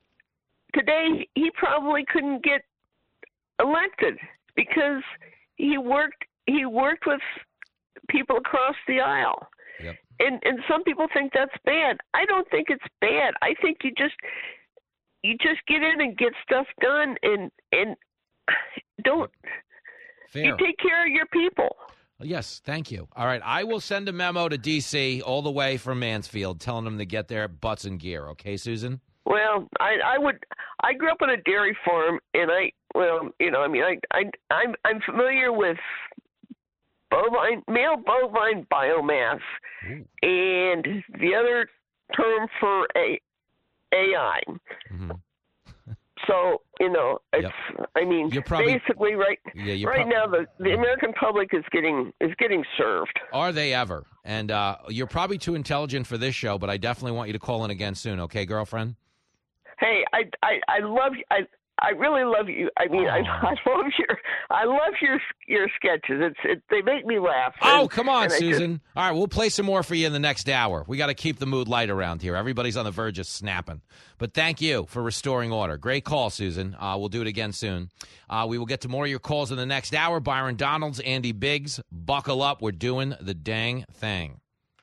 today, he probably couldn't get elected because he worked he worked with people across the aisle. Yep. And and some people think that's bad. I don't think it's bad. I think you just you just get in and get stuff done, and and don't Fair. you take care of your people. Yes, thank you. All right, I will send a memo to D C all the way from Mansfield telling them to get their butts in gear. Okay, Susan? Well, I I would I grew up on a dairy farm, and I well, you know, I mean, I I I'm I'm familiar with bovine male bovine biomass, Ooh. and the other term for a AI. Mm-hmm. So, you know, it's Yep. I mean, You're probably- basically right Yeah, you're right prob- now the, the American public is getting is getting served. Are they ever? And uh, you're probably too intelligent for this show, but I definitely want you to call in again soon, okay, girlfriend? Hey, I I, I love I I really love you. I mean, I, I love your I love your your sketches. It's it, they make me laugh. Oh, And- come on, and I just- Susan. All right, we'll play some more for you in the next hour. We got to keep the mood light around here. Everybody's on the verge of snapping. But thank you for restoring order. Great call, Susan. Uh, we'll do it again soon. Uh, we will get to more of your calls in the next hour. Byron Donalds, Andy Biggs, buckle up. We're doing the dang thing.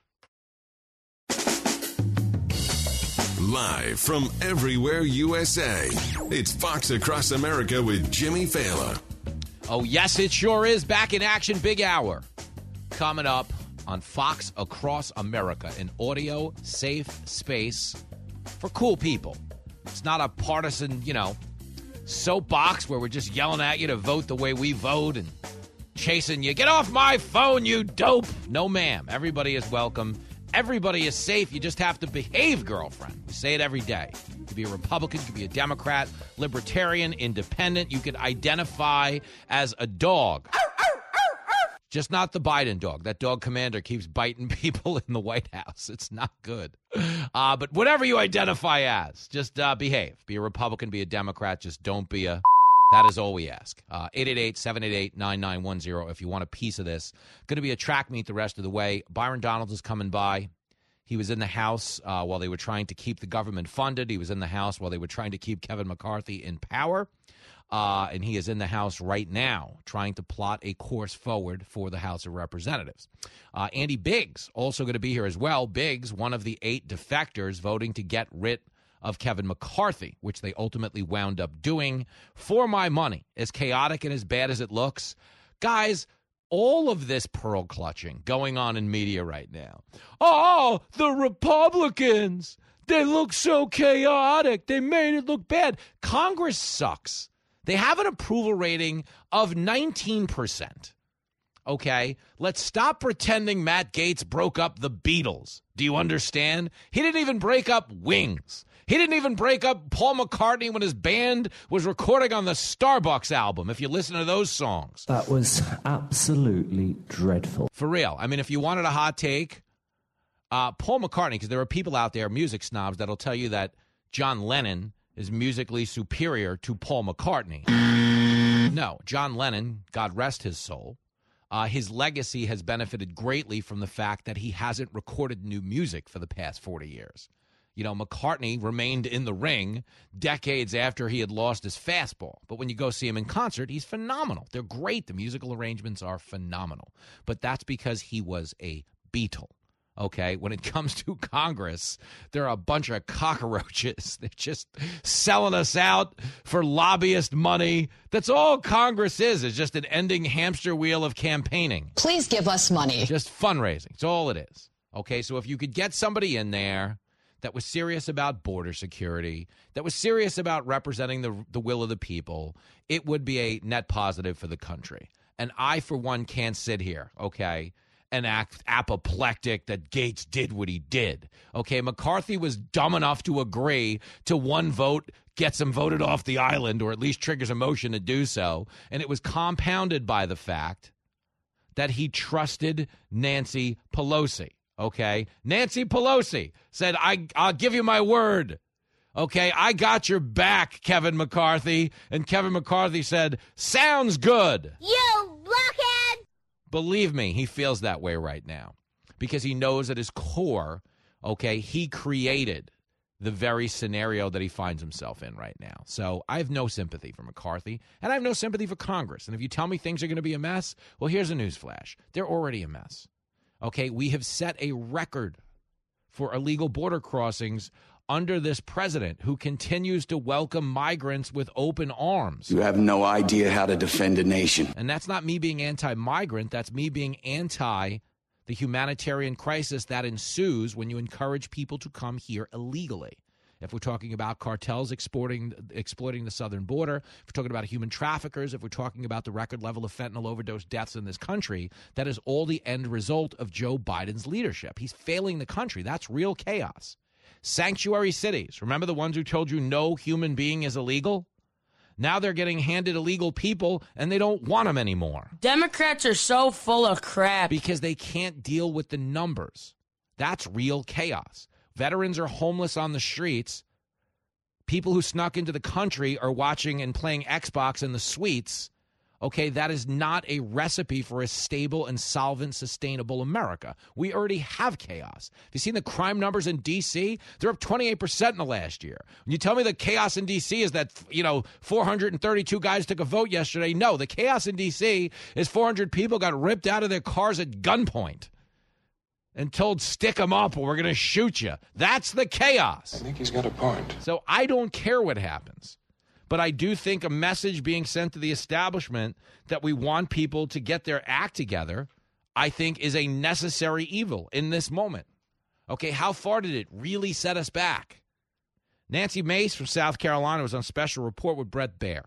Live from everywhere U S A, it's Fox Across America with Jimmy Fallon. Oh, yes, it sure is. Back in action, big hour. Coming up on Fox Across America, an audio safe space for cool people. It's not a partisan, you know, soapbox where we're just yelling at you to vote the way we vote and chasing you. Get off my phone, you dope. No, ma'am. Everybody is welcome. Everybody is safe. You just have to behave, girlfriend. We say it every day. You could be a Republican, you could be a Democrat, libertarian, independent. You could identify as a dog. Just not the Biden dog. That dog commander keeps biting people in the White House. It's not good. Uh, but whatever you identify as, just uh, behave. Be a Republican, be a Democrat. Just don't be a... That is all we ask. Uh, eight eight eight, seven eight eight, nine nine one zero if you want a piece of this. Going to be a track meet the rest of the way. Byron Donalds is coming by. He was in the House uh, while they were trying to keep the government funded. He was in the House while they were trying to keep Kevin McCarthy in power. Uh, and he is in the House right now trying to plot a course forward for the House of Representatives. Uh, Andy Biggs also going to be here as well. Biggs, one of the eight defectors voting to get rid of Kevin McCarthy, which they ultimately wound up doing. For my money, as chaotic and as bad as it looks, guys, all of this pearl clutching going on in media right now. Oh, the Republicans, they look so chaotic. They made it look bad. Congress sucks. They have an approval rating of nineteen percent. Okay? Let's stop pretending Matt Gaetz broke up the Beatles. Do you understand? He didn't even break up Wings. He didn't even break up Paul McCartney when his band was recording on the Starbucks album, if you listen to those songs. That was absolutely dreadful. For real. I mean, if you wanted a hot take, uh, Paul McCartney, because there are people out there, music snobs, that'll tell you that John Lennon is musically superior to Paul McCartney. No, John Lennon, God rest his soul, uh, his legacy has benefited greatly from the fact that he hasn't recorded new music for the past forty years. You know, McCartney remained in the ring decades after he had lost his fastball. But when you go see him in concert, he's phenomenal. They're great. The musical arrangements are phenomenal. But that's because he was a Beatle. Okay, when it comes to Congress, they're a bunch of cockroaches. They're just selling us out for lobbyist money. That's all Congress is, is just an ending hamster wheel of campaigning. Please give us money. Just fundraising. It's all it is. Okay, so if you could get somebody in there that was serious about border security, that was serious about representing the the will of the people, it would be a net positive for the country. And I, for one, can't sit here, okay, and act apoplectic that Gaetz did what he did. Okay, McCarthy was dumb enough to agree to one vote, gets him voted off the island, or at least triggers a motion to do so. And it was compounded by the fact that he trusted Nancy Pelosi. Okay, Nancy Pelosi said, I, I'll give you my word. Okay, I got your back, Kevin McCarthy. And Kevin McCarthy said, sounds good. You blockhead! Believe me, he feels that way right now because he knows at his core, okay, he created the very scenario that he finds himself in right now. So I have no sympathy for McCarthy, and I have no sympathy for Congress. And if you tell me things are going to be a mess, well, here's a newsflash. They're already a mess. Okay, we have set a record for illegal border crossings under this president who continues to welcome migrants with open arms. You have no idea how to defend a nation. And that's not me being anti-migrant. That's me being anti the humanitarian crisis that ensues when you encourage people to come here illegally. If we're talking about cartels exporting, exploiting the southern border, if we're talking about human traffickers, if we're talking about the record level of fentanyl overdose deaths in this country, that is all the end result of Joe Biden's leadership. He's failing the country. That's real chaos. Sanctuary cities. Remember the ones who told you no human being is illegal? Now they're getting handed illegal people, and they don't want them anymore. Democrats are so full of crap. Because they can't deal with the numbers. That's real chaos. Veterans are homeless on the streets. People who snuck into the country are watching and playing Xbox in the suites. Okay, that is not a recipe for a stable and solvent, sustainable America. We already have chaos. Have you seen the crime numbers in D C? They're up twenty-eight percent in the last year. When you tell me the chaos in D C is that, you know, four hundred thirty-two guys took a vote yesterday, no, the chaos in D C is four hundred people got ripped out of their cars at gunpoint and told, stick them up or we're going to shoot you. That's the chaos. I think he's got a point. So I don't care what happens. But I do think a message being sent to the establishment that we want people to get their act together, I think is a necessary evil in this moment. Okay, how far did it really set us back? Nancy Mace from South Carolina was on Special Report with Bret Baier.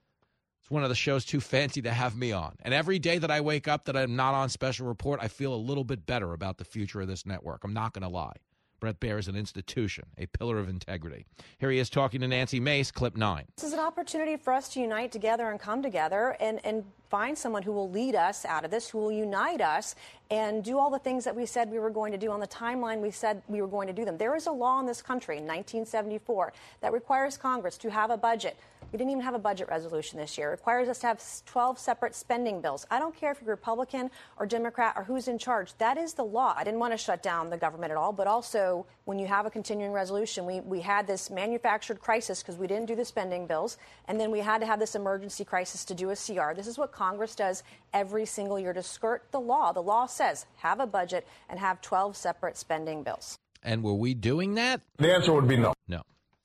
It's one of the shows too fancy to have me on. And every day that I wake up that I'm not on Special Report, I feel a little bit better about the future of this network. I'm not going to lie. Bret Baier is an institution, a pillar of integrity. Here he is talking to Nancy Mace, clip nine. This is an opportunity for us to unite together and come together and, and find someone who will lead us out of this, who will unite us and do all the things that we said we were going to do on the timeline we said we were going to do them. There is a law in this country in nineteen seventy-four that requires Congress to have a budget. We didn't even have a budget resolution this year. It requires us to have twelve separate spending bills. I don't care if you're Republican or Democrat or who's in charge. That is the law. I didn't want to shut down the government at all, but also when you have a continuing resolution, we, we had this manufactured crisis because we didn't do the spending bills, and then we had to have this emergency crisis to do a C R. This is what Congress does every single year to skirt the law. The law says have a budget and have twelve separate spending bills. And were we doing that? The answer would be no. No.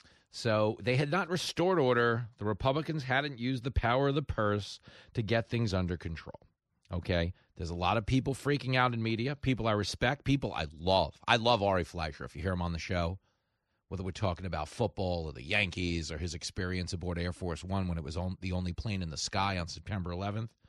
So they had not restored order. The Republicans hadn't used the power of the purse to get things under control. Okay? There's a lot of people freaking out in media, people I respect, people I love. I love Ari Fleischer, if you hear him on the show, whether we're talking about football or the Yankees or his experience aboard Air Force One when it was on, the only plane in the sky on September eleventh.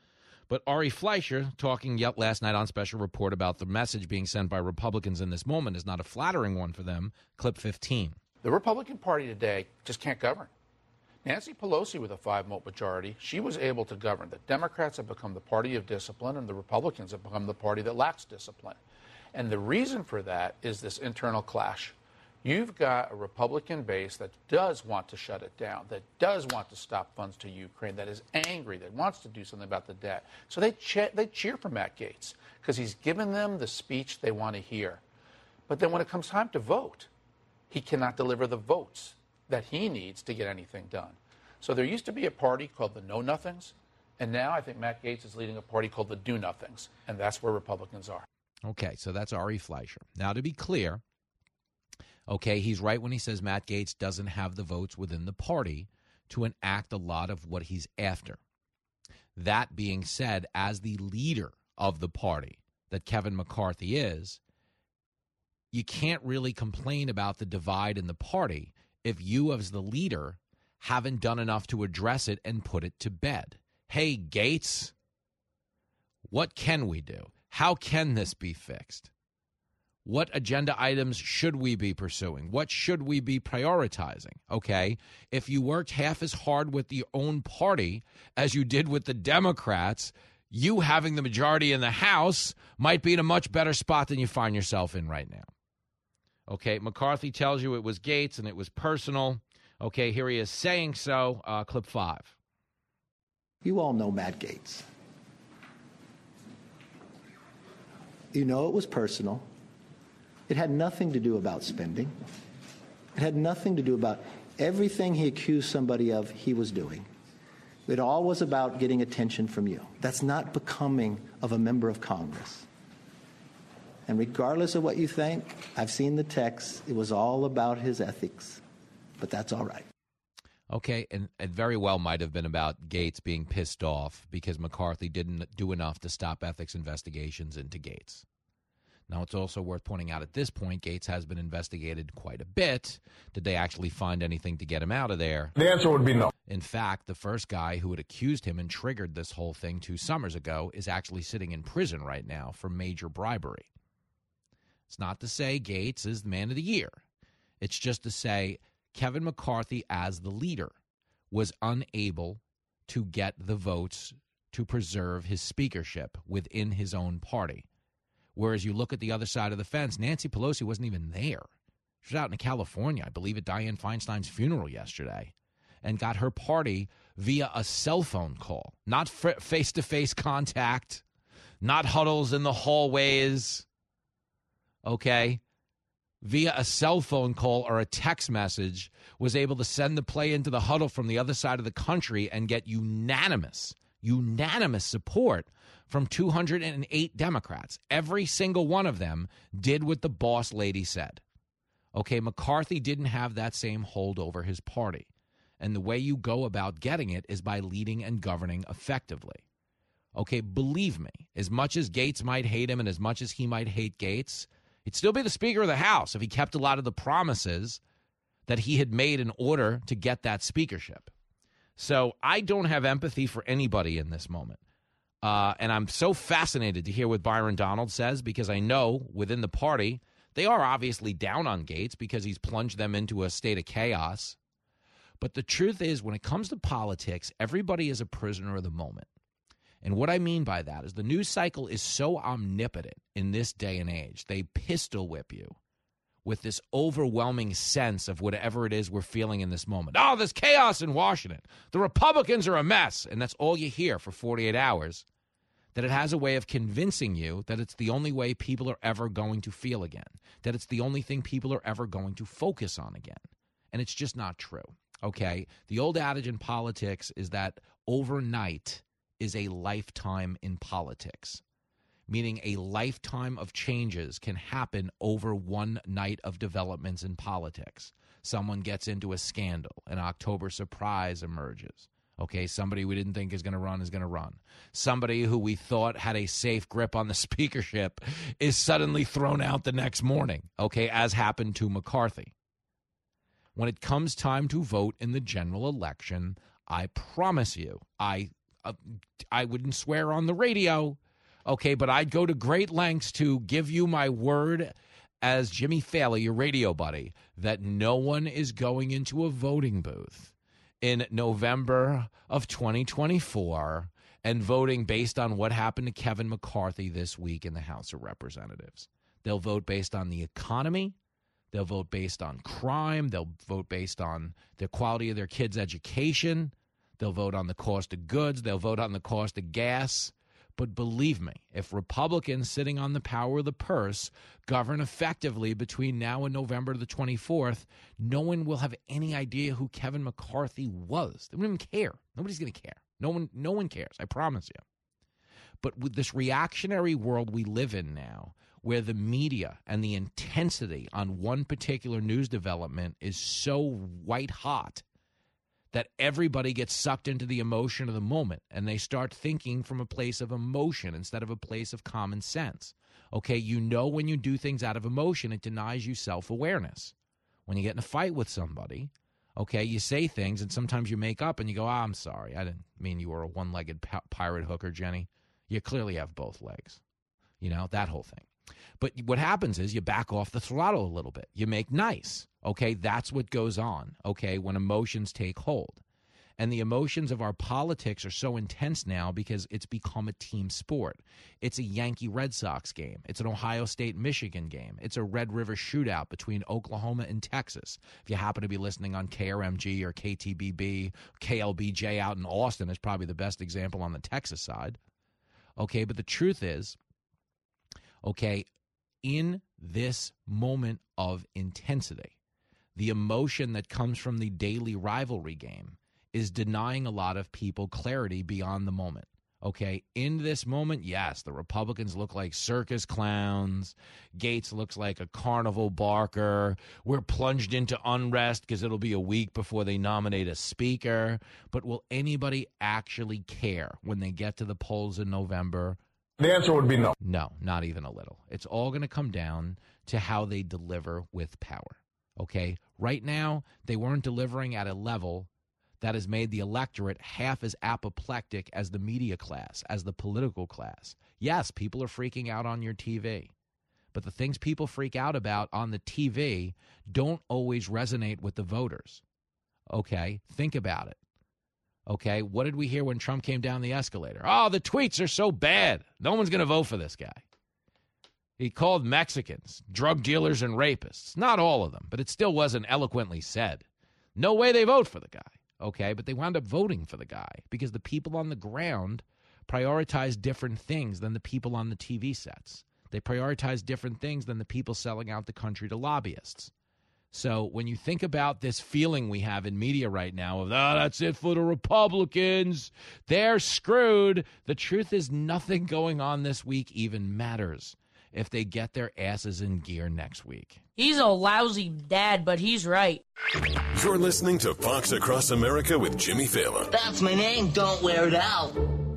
But Ari Fleischer, talking yet last night on Special Report about the message being sent by Republicans in this moment, is not a flattering one for them. Clip fifteen. The Republican Party today just can't govern. Nancy Pelosi, with a five-vote majority, she was able to govern. The Democrats have become the party of discipline, and the Republicans have become the party that lacks discipline. And the reason for that is this internal clash. You've got a Republican base that does want to shut it down, that does want to stop funds to Ukraine, that is angry, that wants to do something about the debt. So they, che- they cheer for Matt Gaetz because he's given them the speech they want to hear. But then when it comes time to vote, he cannot deliver the votes that he needs to get anything done. So there used to be a party called the Know Nothings, and now I think Matt Gaetz is leading a party called the Do Nothings, and that's where Republicans are. Okay, so that's Ari Fleischer. Now, to be clear, okay, he's right when he says Matt Gaetz doesn't have the votes within the party to enact a lot of what he's after. That being said, as the leader of the party that Kevin McCarthy is, you can't really complain about the divide in the party if you, as the leader, haven't done enough to address it and put it to bed. Hey, Gaetz, what can we do? How can this be fixed? What agenda items should we be pursuing? What should we be prioritizing? Okay, if you worked half as hard with your own party as you did with the Democrats, you having the majority in the House might be in a much better spot than you find yourself in right now. Okay, McCarthy tells you it was Gaetz and it was personal. Okay, here he is saying so. Uh, clip five. You all know Matt Gaetz. You know it was personal. It had nothing to do about spending. It had nothing to do about everything he accused somebody of he was doing. It all was about getting attention from you. That's not becoming of a member of Congress. And regardless of what you think, I've seen the text. It was all about his ethics, but that's all right. Okay, and it very well might have been about Gaetz being pissed off because McCarthy didn't do enough to stop ethics investigations into Gaetz. Now, it's also worth pointing out at this point, Gaetz has been investigated quite a bit. Did they actually find anything to get him out of there? The answer would be no. In fact, the first guy who had accused him and triggered this whole thing two summers ago is actually sitting in prison right now for major bribery. It's not to say Gaetz is the man of the year. It's just to say Kevin McCarthy, as the leader, was unable to get the votes to preserve his speakership within his own party. Whereas you look at the other side of the fence, Nancy Pelosi wasn't even there. She was out in California, I believe, at Dianne Feinstein's funeral yesterday, and got her party via a cell phone call. Not f- face-to-face contact, not huddles in the hallways, okay? Via a cell phone call or a text message, was able to send the play into the huddle from the other side of the country and get unanimous, unanimous support from two hundred eight Democrats. Every single one of them did what the boss lady said. Okay, McCarthy didn't have that same hold over his party. And the way you go about getting it is by leading and governing effectively. Okay, believe me, as much as Gaetz might hate him and as much as he might hate Gaetz, he'd still be the Speaker of the House if he kept a lot of the promises that he had made in order to get that speakership. So I don't have empathy for anybody in this moment. Uh, and I'm so fascinated to hear what Byron Donald says because I know within the party, they are obviously down on Gaetz because he's plunged them into a state of chaos. But the truth is, when it comes to politics, everybody is a prisoner of the moment. And what I mean by that is the news cycle is so omnipotent in this day and age. They pistol whip you with this overwhelming sense of whatever it is we're feeling in this moment. Oh, there's chaos in Washington. The Republicans are a mess. And that's all you hear for forty-eight hours. That it has a way of convincing you that it's the only way people are ever going to feel again. That it's the only thing people are ever going to focus on again. And it's just not true, okay? The old adage in politics is that overnight is a lifetime in politics, meaning a lifetime of changes can happen over one night of developments in politics. Someone gets into a scandal, an October surprise emerges. Okay, somebody we didn't think is going to run is going to run. Somebody who we thought had a safe grip on the speakership is suddenly thrown out the next morning, okay, as happened to McCarthy. When it comes time to vote in the general election, I promise you, I uh, I wouldn't swear on the radio, okay, but I'd go to great lengths to give you my word as Jimmy Fallon, your radio buddy, that no one is going into a voting booth in November of twenty twenty-four and voting based on what happened to Kevin McCarthy this week in the House of Representatives. They'll vote based on the economy. They'll vote based on crime. They'll vote based on the quality of their kids' education. They'll vote on the cost of goods. They'll vote on the cost of gas. But believe me, if Republicans sitting on the power of the purse govern effectively between now and November the twenty-fourth, no one will have any idea who Kevin McCarthy was. They wouldn't even care. Nobody's going to care. No one, no one cares, I promise you. But with this reactionary world we live in now, where the media and the intensity on one particular news development is so white hot that everybody gets sucked into the emotion of the moment and they start thinking from a place of emotion instead of a place of common sense. Okay, you know when you do things out of emotion, it denies you self-awareness. When you get in a fight with somebody, okay, you say things and sometimes you make up and you go, oh, I'm sorry, I didn't mean you were a one-legged p- pirate hooker, Jenny. You clearly have both legs. You know, that whole thing. But what happens is you back off the throttle a little bit. You make nice, okay? That's what goes on, okay, when emotions take hold. And the emotions of our politics are so intense now because it's become a team sport. It's a Yankee-Red Sox game. It's an Ohio State-Michigan game. It's a Red River shootout between Oklahoma and Texas. If you happen to be listening on K R M G or K T B B, K L B J out in Austin is probably the best example on the Texas side. Okay, but the truth is, okay, in this moment of intensity, the emotion that comes from the daily rivalry game is denying a lot of people clarity beyond the moment. Okay, in this moment, yes, the Republicans look like circus clowns. Gates looks like a carnival barker. We're plunged into unrest because it'll be a week before they nominate a speaker. But will anybody actually care when they get to the polls in November? The answer would be no. No, not even a little. It's all going to come down to how they deliver with power. Okay, right now, they weren't delivering at a level that has made the electorate half as apoplectic as the media class, as the political class. Yes, people are freaking out on your T V, but the things people freak out about on the T V don't always resonate with the voters. Okay, think about it. Okay, what did we hear when Trump came down the escalator? Oh, the tweets are so bad. No one's going to vote for this guy. He called Mexicans drug dealers and rapists. Not all of them, but it still wasn't eloquently said. No way they vote for the guy. Okay, but they wound up voting for the guy because the people on the ground prioritize different things than the people on the T V sets. They prioritize different things than the people selling out the country to lobbyists. So when you think about this feeling we have in media right now of, oh, that's it for the Republicans, they're screwed. The truth is nothing going on this week even matters if they get their asses in gear next week. He's a lousy dad, but he's right. You're listening to Fox Across America with Jimmy Fallon. That's my name. Don't wear it out.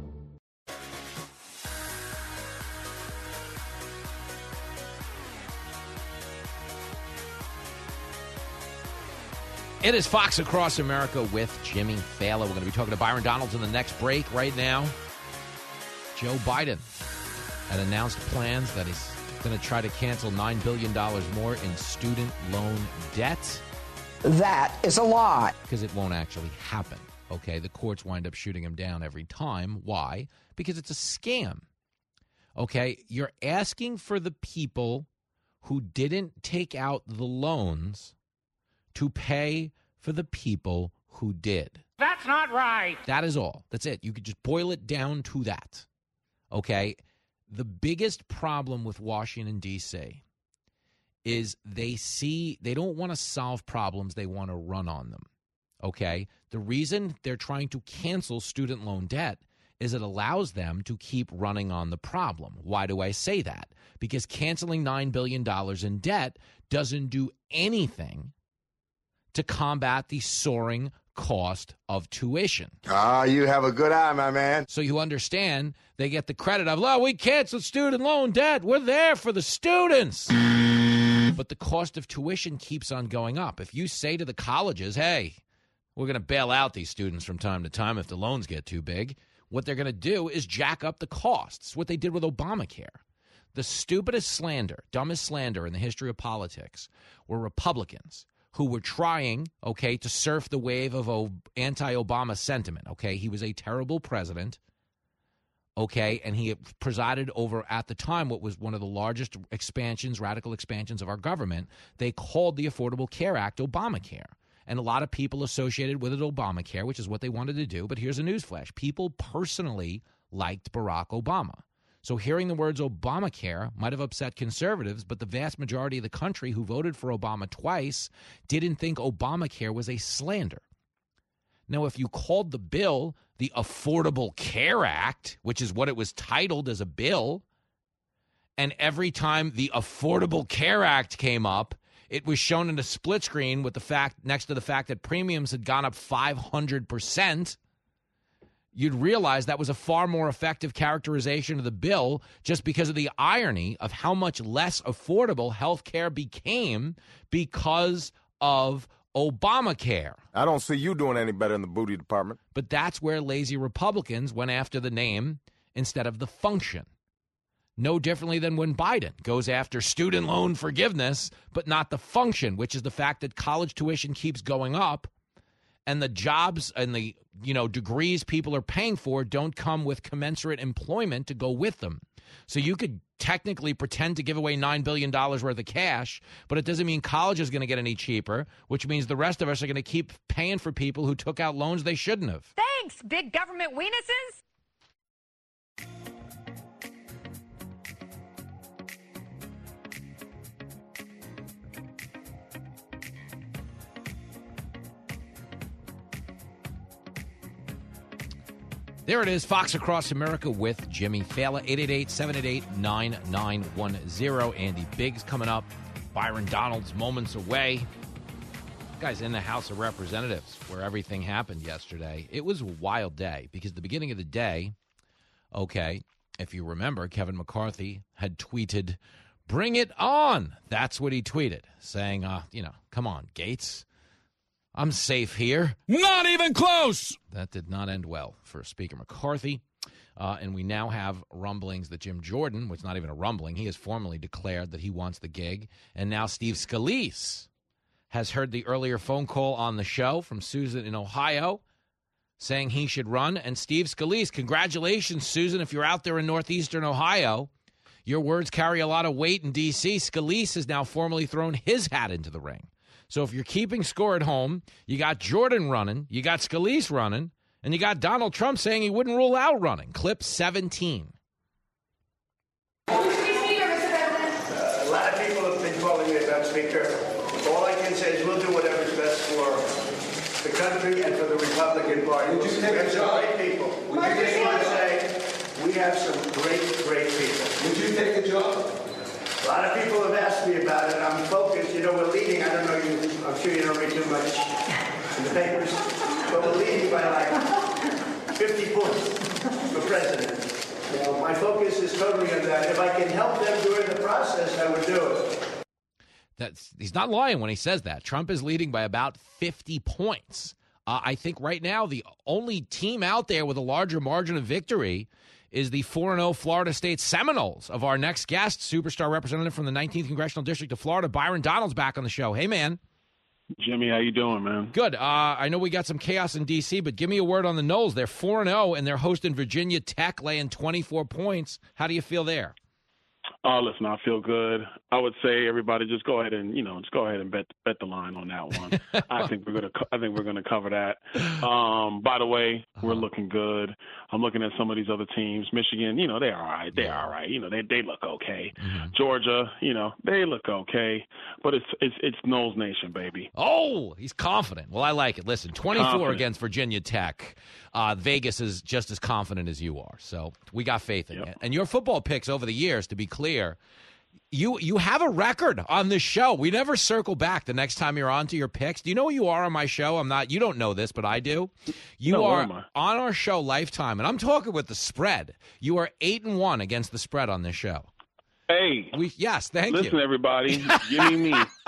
It is Fox Across America with Jimmy Fallon. We're going to be talking to Byron Donalds in the next break. Right now, Joe Biden had announced plans that he's going to try to cancel nine billion dollars more in student loan debt. That is a lie. Because it won't actually happen. Okay, the courts wind up shooting him down every time. Why? Because it's a scam. Okay, you're asking for the people who didn't take out the loans to pay for the people who did. That's not right. That is all. That's it. You could just boil it down to that. Okay? The biggest problem with Washington, D C is they see, they don't want to solve problems, they want to run on them. Okay? The reason they're trying to cancel student loan debt is it allows them to keep running on the problem. Why do I say that? Because canceling nine billion dollars in debt doesn't do anything to combat the soaring cost of tuition. Ah, you have a good eye, my man. So you understand they get the credit of, oh, we canceled student loan debt. We're there for the students. But the cost of tuition keeps on going up. If you say to the colleges, hey, we're going to bail out these students from time to time if the loans get too big, what they're going to do is jack up the costs, what they did with Obamacare. The stupidest slander, dumbest slander in the history of politics were Republicans who were trying, okay, to surf the wave of o- anti-Obama sentiment, okay? He was a terrible president, okay, and he presided over, at the time, what was one of the largest expansions, radical expansions of our government. They called the Affordable Care Act Obamacare. And a lot of people associated with it Obamacare, which is what they wanted to do. But here's a newsflash. People personally liked Barack Obama. So hearing the words Obamacare might have upset conservatives, but the vast majority of the country who voted for Obama twice didn't think Obamacare was a slander. Now, if you called the bill the Affordable Care Act, which is what it was titled as a bill, and every time the Affordable Care Act came up, it was shown in a split screen with the fact next to the fact that premiums had gone up five hundred percent, you'd realize that was a far more effective characterization of the bill just because of the irony of how much less affordable health care became because of Obamacare. I don't see you doing any better in the booty department. But that's where lazy Republicans went after the name instead of the function. No differently than when Biden goes after student loan forgiveness, but not the function, which is the fact that college tuition keeps going up and the jobs and the, you know, degrees people are paying for don't come with commensurate employment to go with them. So you could technically pretend to give away nine billion dollars worth of cash, but it doesn't mean college is going to get any cheaper, which means the rest of us are going to keep paying for people who took out loans they shouldn't have. Thanks, big government weenuses. There it is, Fox Across America with Jimmy Fallon, eight eight eight, seven eight eight, nine nine one zero. Andy Biggs coming up. Byron Donalds moments away. Guy's in the House of Representatives where everything happened yesterday. It was a wild day because the beginning of the day, okay, if you remember, Kevin McCarthy had tweeted, "Bring it on." That's what he tweeted, saying, uh, you know, come on, Gates. I'm safe here. Not even close. That did not end well for Speaker McCarthy. Uh, and we now have rumblings that Jim Jordan, which is not even a rumbling, he has formally declared that he wants the gig. And now Steve Scalise has heard the earlier phone call on the show from Susan in Ohio saying he should run. And Steve Scalise, congratulations, Susan, if you're out there in northeastern Ohio. Your words carry a lot of weight in D C Scalise has now formally thrown his hat into the ring. So if you're keeping score at home, you got Jordan running, you got Scalise running, and you got Donald Trump saying he wouldn't rule out running. Clip seventeen. Uh, a lot of people have been calling me about Speaker. All I can say is we'll do whatever's best for the country and for the Republican Party. We have some great people. I just want to say we have some great, great people. Would you take a job? A lot of people have asked me about it. I'm focused. You know, we're leading. I don't know you. I'm sure you don't read too much in the papers, but we're leading by like fifty points for president. You know, my focus is totally on that. If I can help them during the process, I would do it. That's he's not lying when he says that. Trump is leading by about fifty points. Uh, I think right now the only team out there with a larger margin of victory is the four and oh Florida State Seminoles of our next guest, superstar representative from the nineteenth Congressional District of Florida, Byron Donalds, back on the show. Hey, man. Jimmy, how you doing, man? Good. Uh, I know we got some chaos in D C, but give me a word on the Noles. They're four and oh, and they're hosting Virginia Tech, laying twenty-four points. How do you feel there? Oh, listen, I feel good. I would say everybody just go ahead and, you know, just go ahead and bet bet the line on that one. I think we're gonna I think we're gonna cover that. Um, by the way, we're looking good. I'm looking at some of these other teams. Michigan, you know, they're all right. They're all right. You know, they they look okay. Mm-hmm. Georgia, you know, they look okay. But it's it's it's Noles Nation, baby. Oh, he's confident. Well, I like it. Listen, twenty-four confident. Against Virginia Tech. Uh, Vegas is just as confident as you are. So we got faith in yep. it. And your football picks over the years, to be clear, you you have a record on this show. We never circle back the next time you're on to your picks. Do you know who you are on my show? I'm not. You don't know this, but I do. You no, are on our show Lifetime, and I'm talking with the spread. You are eight and one against the spread on this show. Hey, we yes, thank listen, you. Listen, everybody, give me me.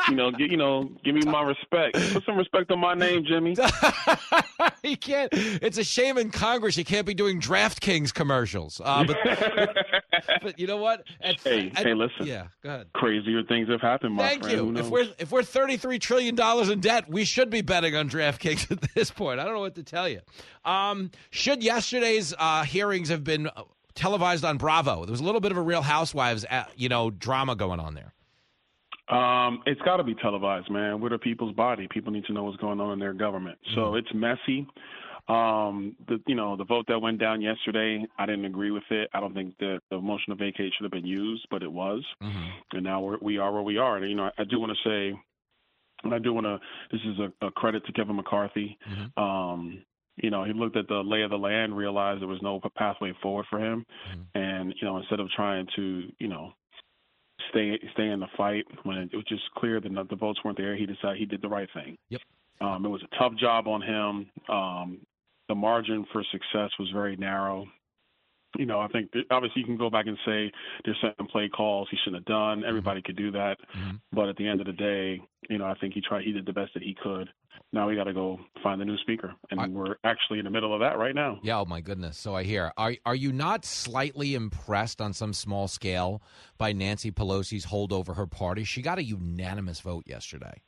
you know, get, you know, give me my respect. Put some respect on my name, Jimmy. You can't. It's a shame in Congress you can't be doing DraftKings commercials. Uh, but, but, but you know what? At, hey, at, hey, listen. Yeah, go ahead. Crazier things have happened, my Thank friend. you. If we're if we're thirty-three trillion dollars in debt, we should be betting on DraftKings at this point. I don't know what to tell you. Um, should yesterday's uh, hearings have been televised on Bravo? There was a little bit of a Real Housewives, uh, you know, drama going on there. Um, it's got to be televised, man. We're the people's body. People need to know what's going on in their government. Mm-hmm. So it's messy. Um, the you know the vote that went down yesterday, I didn't agree with it. I don't think that the motion to vacate should have been used, but it was. Mm-hmm. And now we're, we are where we are. And you know, I, I do want to say, and I do want to. This is a, a credit to Kevin McCarthy. Mm-hmm. Um, you know, he looked at the lay of the land, realized there was no pathway forward for him, mm-hmm. and you know, instead of trying to you know. Stay, stay in the fight when it was just clear that the votes weren't there. He decided he did the right thing. Yep. Um, it was a tough job on him. Um, the margin for success was very narrow. You know, I think that obviously you can go back and say there's certain play calls he shouldn't have done. Everybody mm-hmm. could do that, mm-hmm. but at the end of the day, you know, I think he tried. He did the best that he could. Now we got to go find the new speaker, and I, we're actually in the middle of that right now. Yeah, oh my goodness. So I hear. Are are you not slightly impressed on some small scale by Nancy Pelosi's hold over her party? She got a unanimous vote yesterday.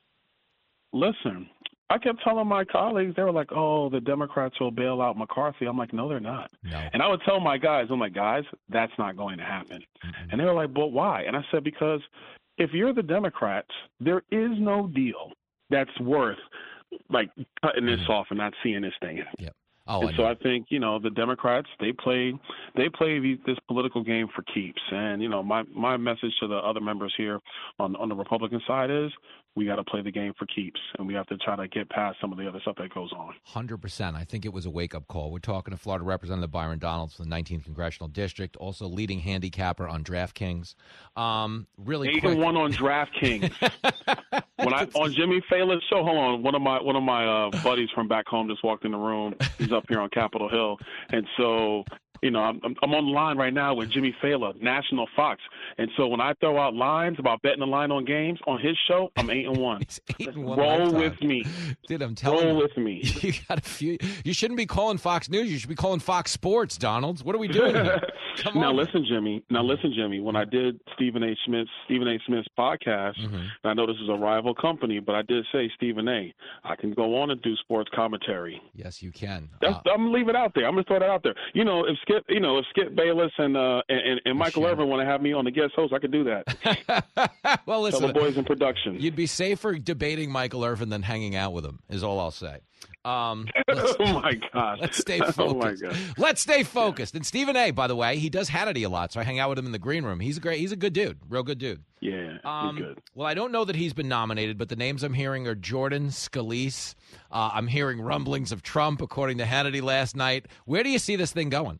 Listen, I kept telling my colleagues, they were like, oh, the Democrats will bail out McCarthy. I'm like, no, they're not. No. And I would tell my guys, I'm like, guys, that's not going to happen. Mm-hmm. And they were like, but why? And I said, because if you're the Democrats, there is no deal that's worth like cutting this mm-hmm. off and not seeing this thing happen. Yep. Oh, and I so know. I think, you know, the Democrats, they play they play this political game for keeps. And, you know, my, my message to the other members here on, on the Republican side is we got to play the game for keeps, and we have to try to get past some of the other stuff that goes on. one hundred percent. I think it was a wake-up call. We're talking to Florida Representative Byron Donalds from the nineteenth Congressional District, also leading handicapper on DraftKings. Um, really They quick. even won on DraftKings. When I on Jimmy Fallon's show, hold on, one of my one of my uh, buddies from back home just walked in the room. He's up here on Capitol Hill, and so you know I'm I'm on the line right now with Jimmy Fallon, National Fox, and so when I throw out lines about betting the line on games on his show, I'm eight and one. eight and one Roll lifetime. with me, dude. I'm telling Roll you, with me. You got a few. You shouldn't be calling Fox News. You should be calling Fox Sports, Donalds. What are we doing here? Come now on. listen, Jimmy. Now listen, Jimmy. When I did Stephen A. Smith's Stephen A. Smith's podcast, mm-hmm. and I know this is a rival company, but I did say Stephen A. I can go on and do sports commentary. Yes, you can. That's, Uh, I'm gonna leave it out there. I'm gonna throw that out there. You know, if Skip, you know, if Skip Bayless and uh and, and Michael Sure. Irvin want to have me on the guest host, I could do that. well, listen, Tell the boys in production. You'd be safer debating Michael Irvin than hanging out with him. Is all I'll say. Um, oh my God! Let's stay focused. Oh my God! Let's stay focused. And Stephen A. By the way, he does Hannity a lot, so I hang out with him in the green room. He's a great. He's a good dude. Real good dude. Yeah, um, he's good. Well, I don't know that he's been nominated, but the names I'm hearing are Jordan Scalise. Uh, I'm hearing rumblings of Trump, according to Hannity last night. Where do you see this thing going?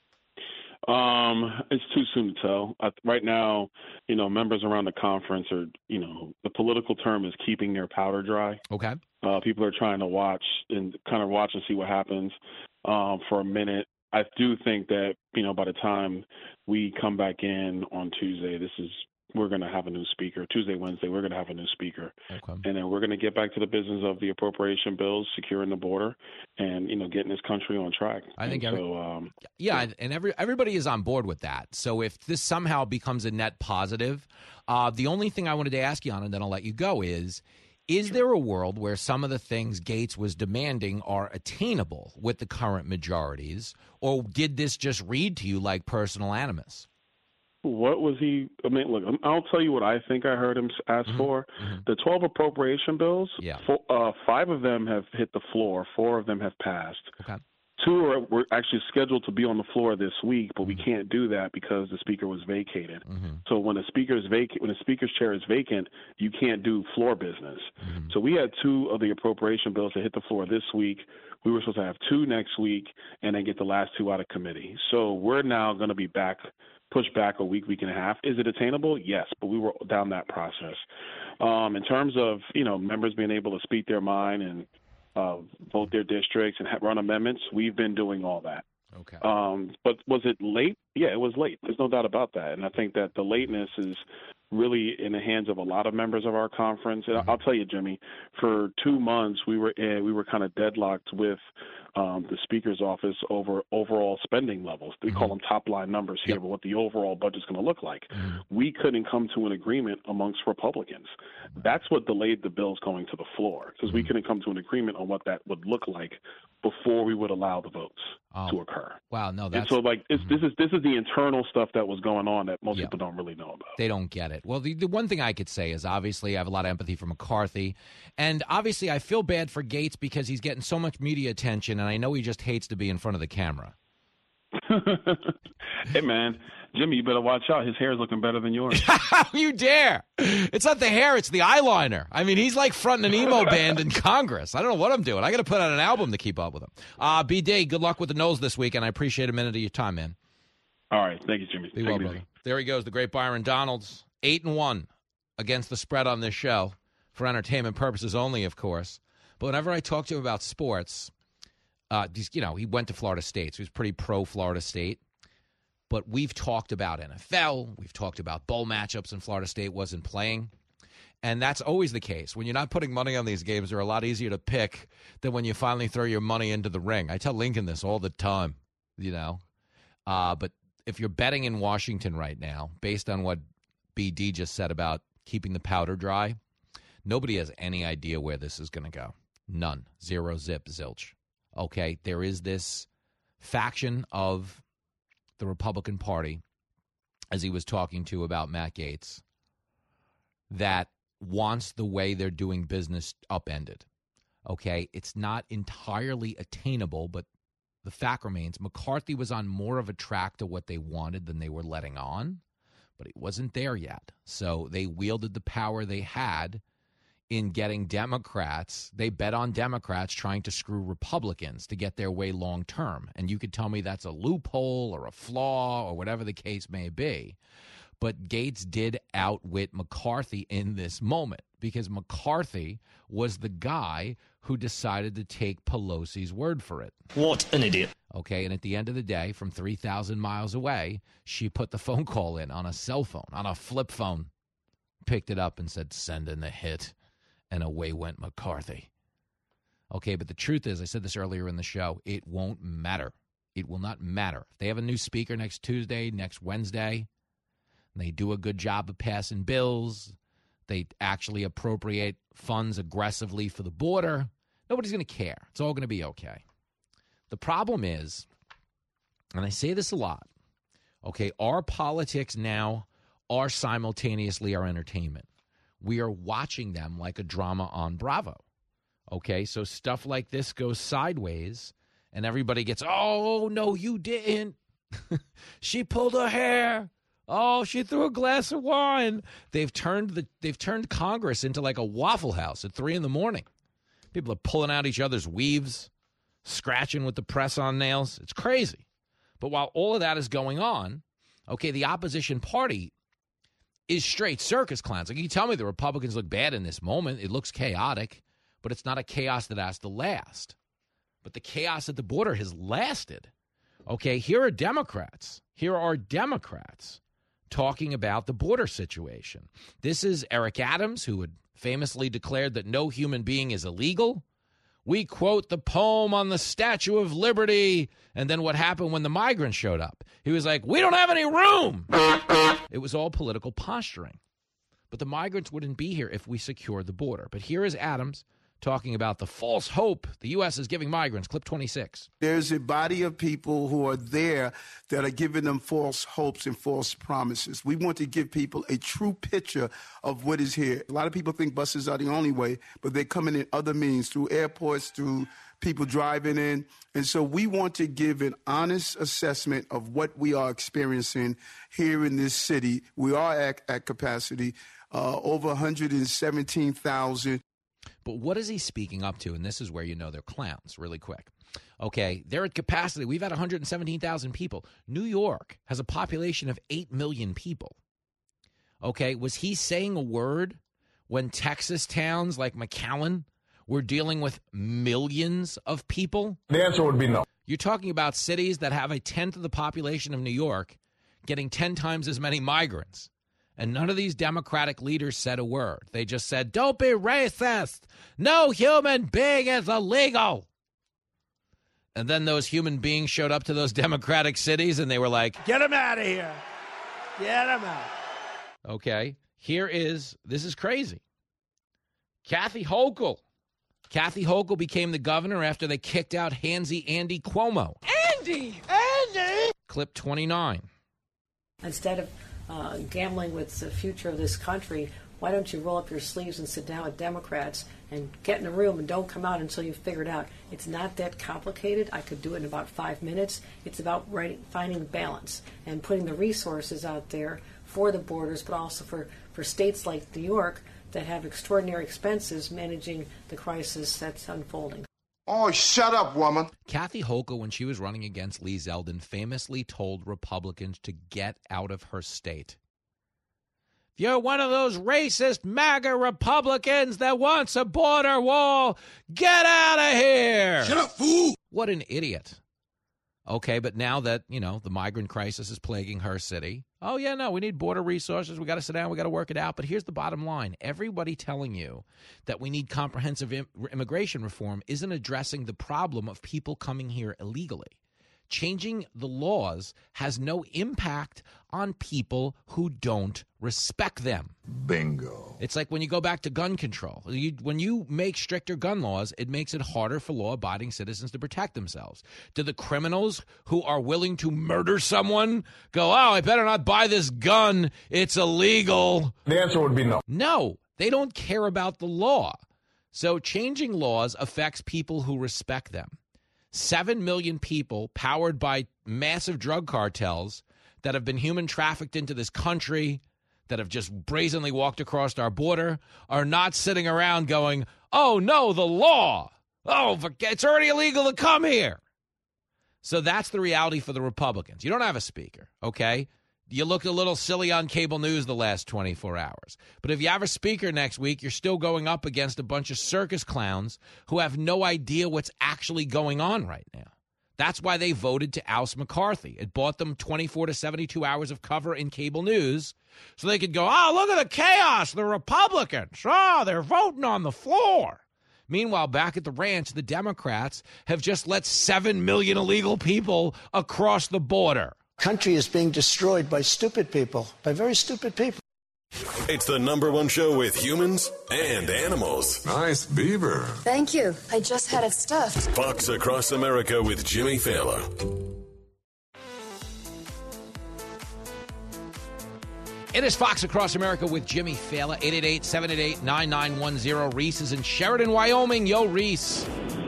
Um, it's too soon to tell. Uh, right now, you know, members around the conference are, you know, the political term is keeping their powder dry. Okay. Uh, people are trying to watch and kind of watch and see what happens um, for a minute. I do think that, you know, by the time we come back in on Tuesday, this is we're going to have a new speaker. Tuesday, Wednesday, we're going to have a new speaker. Okay. And then we're going to get back to the business of the appropriation bills, securing the border, and, you know, getting this country on track. I think and every, so. Um, yeah, and, and every everybody is on board with that. So if this somehow becomes a net positive, uh, the only thing I wanted to ask you on, and then I'll let you go, is is there a world where some of the things Gaetz was demanding are attainable with the current majorities, or did this just read to you like personal animus? What was he? I mean, look, I'll tell you what I think I heard him ask Mm-hmm. for. Mm-hmm. The twelve appropriation bills, Yeah. four, uh, five of them have hit the floor. Four of them have passed. Okay. Two are were actually scheduled to be on the floor this week, but we can't do that because the speaker was vacated. Mm-hmm. So when a speaker is vacant, when a speaker's chair is vacant, you can't do floor business. Mm-hmm. So we had two of the appropriation bills that hit the floor this week. We were supposed to have two next week, and then get the last two out of committee. So we're now going to be back, pushed back a week, week and a half. Is it attainable? Yes, but we were down that process. Um, in terms of, you know, members being able to speak their mind and uh, vote their districts and have, run amendments, we've been doing all that. Okay. Um, but was it late? Yeah, it was late. There's no doubt about that. And I think that the lateness is really in the hands of a lot of members of our conference. And I'll tell you, Jimmy, for two months we were in, we were kind of deadlocked with um, the Speaker's office over overall spending levels. We mm-hmm. call them top line numbers here, yep. but what the overall budget's going to look like. Mm-hmm. We couldn't come to an agreement amongst Republicans. That's what delayed the bills going to the floor, because mm-hmm. we couldn't come to an agreement on what that would look like before we would allow the votes oh. to occur. Wow, no, that's... And so, like, it's, mm-hmm. this is this is the internal stuff that was going on that most yep. people don't really know about. They don't get it. Well, the, the one thing I could say is obviously I have a lot of empathy for McCarthy, and obviously I feel bad for Gaetz because he's getting so much media attention, and I know he just hates to be in front of the camera. Hey, man, Jimmy, you better watch out. His hair is looking better than yours. You dare. It's not the hair, it's the eyeliner. I mean, he's like fronting an emo band in Congress. I don't know what I'm doing. I got to put out an album to keep up with him. Uh, B-Day, good luck with the nose this week, and I appreciate a minute of your time, man. All right. Thank you, Jimmy. Be well, brother. There he goes, the great Byron Donalds. Eight and one against the spread on this show, for entertainment purposes only, of course. But whenever I talk to him about sports, uh, you know, he went to Florida State, so he was pretty pro-Florida State. But we've talked about N F L. We've talked about bowl matchups, and Florida State wasn't playing. And that's always the case. When you're not putting money on these games, they're a lot easier to pick than when you finally throw your money into the ring. I tell Lincoln this all the time, you know. Uh, but if you're betting in Washington right now, based on what B D just said about keeping the powder dry, nobody has any idea where this is going to go. None. Zero, zip, zilch. Okay, there is this faction of the Republican Party, as he was talking to about Matt Gaetz, that wants the way they're doing business upended. Okay, it's not entirely attainable, but the fact remains McCarthy was on more of a track to what they wanted than they were letting on, but it wasn't there yet. So they wielded the power they had in getting Democrats. They bet on Democrats trying to screw Republicans to get their way long term. And you could tell me that's a loophole or a flaw or whatever the case may be. But Gaetz did outwit McCarthy in this moment because McCarthy was the guy who decided to take Pelosi's word for it. What an idiot. Okay, and at the end of the day, from three thousand miles away, she put the phone call in on a cell phone, on a flip phone, picked it up and said, send in the hit. And away went McCarthy. Okay, but the truth is, I said this earlier in the show, it won't matter. It will not matter. If they have a new speaker next Tuesday, next Wednesday, and they do a good job of passing bills, they actually appropriate funds aggressively for the border, nobody's going to care. It's all going to be okay. The problem is, and I say this a lot, okay, our politics now are simultaneously our entertainment. We are watching them like a drama on Bravo. Okay, so stuff like this goes sideways, and everybody gets, oh, no, you didn't. She pulled her hair. Oh, she threw a glass of wine. They've turned the they've turned Congress into like a Waffle House at three in the morning. People are pulling out each other's weaves, scratching with the press-on nails. It's crazy. But while all of that is going on, okay, the opposition party is straight circus clowns. Like, you tell me the Republicans look bad in this moment. It looks chaotic, but it's not a chaos that has to last. But the chaos at the border has lasted. Okay, here are Democrats. Here are Democrats talking about the border situation. This is Eric Adams, who had famously declared that no human being is illegal. We quote the poem on the Statue of Liberty. And then what happened when the migrants showed up? He was like, we don't have any room. It was all political posturing. But the migrants wouldn't be here if we secured the border. But here is Adams talking about the false hope the U S is giving migrants. Clip twenty-six. There's a body of people who are there that are giving them false hopes and false promises. We want to give people a true picture of what is here. A lot of people think buses are the only way, but they're coming in other means, through airports, through people driving in. And so we want to give an honest assessment of what we are experiencing here in this city. We are at, at capacity, uh, over one hundred seventeen thousand. But what is he speaking up to? And this is where you know they're clowns really quick. Okay, they're at capacity. We've had one hundred seventeen thousand people. New York has a population of eight million people. Okay, was he saying a word when Texas towns like McAllen were dealing with millions of people? The answer would be no. You're talking about cities that have a tenth of the population of New York getting ten times as many migrants. And none of these Democratic leaders said a word. They just said, don't be racist. No human being is illegal. And then those human beings showed up to those Democratic cities and they were like, Get him out of here. Get him out. Okay, here is, this is crazy. Kathy Hochul. Kathy Hochul became the governor after they kicked out Handsy Andy Cuomo. Andy! Andy! Clip twenty-nine. Instead of uh, gambling with the future of this country, why don't you roll up your sleeves and sit down with Democrats and get in a room and don't come out until you figure it out. It's not that complicated. I could do it in about five minutes. It's about writing, finding balance and putting the resources out there for the borders, but also for, for states like New York that have extraordinary expenses managing the crisis that's unfolding. Oh, shut up, woman. Kathy Hochul, when she was running against Lee Zeldin, famously told Republicans to get out of her state. You're one of those racist MAGA Republicans that wants a border wall. Get out of here. Shut up, fool. What an idiot. Okay, but now that, you know, the migrant crisis is plaguing her city, oh, yeah, no, we need border resources. We got to sit down. We got to work it out. But here's the bottom line. Everybody telling you that we need comprehensive im- immigration reform isn't addressing the problem of people coming here illegally. Changing the laws has no impact on people who don't respect them. Bingo. It's like when you go back to gun control. You, when you make stricter gun laws, it makes it harder for law-abiding citizens to protect themselves. Do the criminals who are willing to murder someone go, oh, I better not buy this gun, it's illegal? The answer would be no. No, they don't care about the law. So changing laws affects people who respect them. Seven million people powered by massive drug cartels that have been human trafficked into this country, that have just brazenly walked across our border, are not sitting around going, oh, no, the law. Oh, it's already illegal to come here. So that's the reality for the Republicans. You don't have a speaker, okay? You looked a little silly on cable news the last twenty-four hours. But if you have a speaker next week, you're still going up against a bunch of circus clowns who have no idea what's actually going on right now. That's why they voted to oust McCarthy. It bought them twenty-four to seventy-two hours of cover in cable news so they could go, oh, look at the chaos, the Republicans. Oh, they're voting on the floor. Meanwhile, back at the ranch, the Democrats have just let seven million illegal people across the border. Country is being destroyed by stupid people, by very stupid people. It's the number one show with humans and animals. Nice beaver. Thank you. I just had it stuffed. Fox Across America with Jimmy Fallon. It is Fox Across America with Jimmy Fallon. eight eight eight, seven eight eight, nine nine one zero. Reese is in Sheridan, Wyoming. Yo, Reese.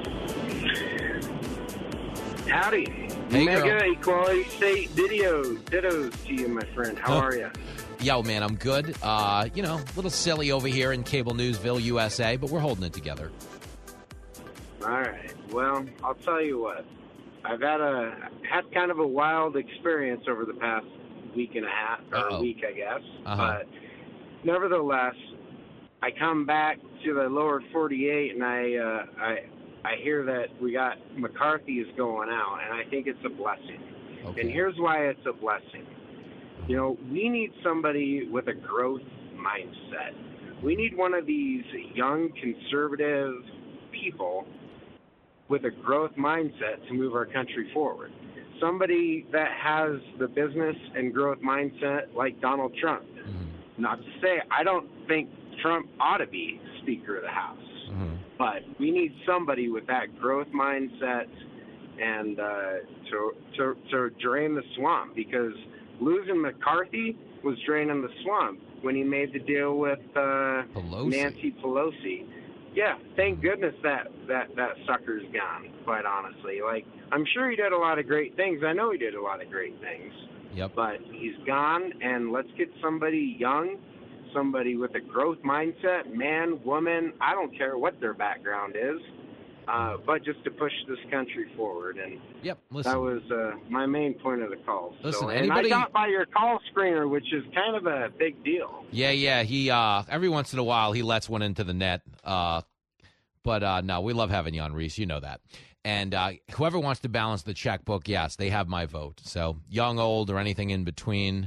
Howdy. Hey, Mega girl. Equality State Dittos. Dittos to you, my friend. How Huh. are you? Yo, man, I'm good. Uh, you know, a little silly over here in Cable Newsville, U S A, but we're holding it together. All right. Well, I'll tell you what. I've had a had kind of a wild experience over the past week and a half, or Uh-oh. week, I guess. Uh-huh. But nevertheless, I come back to the lower forty-eight, and I uh, I I hear that we got McCarthy is going out, and I think it's a blessing. Okay. And here's why it's a blessing. You know, we need somebody with a growth mindset. We need one of these young conservative people with a growth mindset to move our country forward. Somebody that has the business and growth mindset like Donald Trump. Mm-hmm. Not to say I don't think Trump ought to be Speaker of the House, Mm-hmm. but we need somebody with that growth mindset and uh, to, to to drain the swamp, because losing McCarthy was draining the swamp when he made the deal with uh, Pelosi. Nancy Pelosi. Yeah, thank goodness that, that, that sucker's gone, quite honestly. Like, I'm sure he did a lot of great things. I know he did a lot of great things. Yep. But he's gone, and let's get somebody young, somebody with a growth mindset, man, woman, I don't care what their background is, uh, but just to push this country forward. And Yep, listen. that was uh, my main point of the call. Listen, so, anybody- And I got by your call screener, which is kind of a big deal. Yeah, yeah. He uh, every once in a while he lets one into the net. Uh, but uh, no, we love having you on, Reese. You know that. And uh, whoever wants to balance the checkbook, yes, they have my vote. So young, old, or anything in between.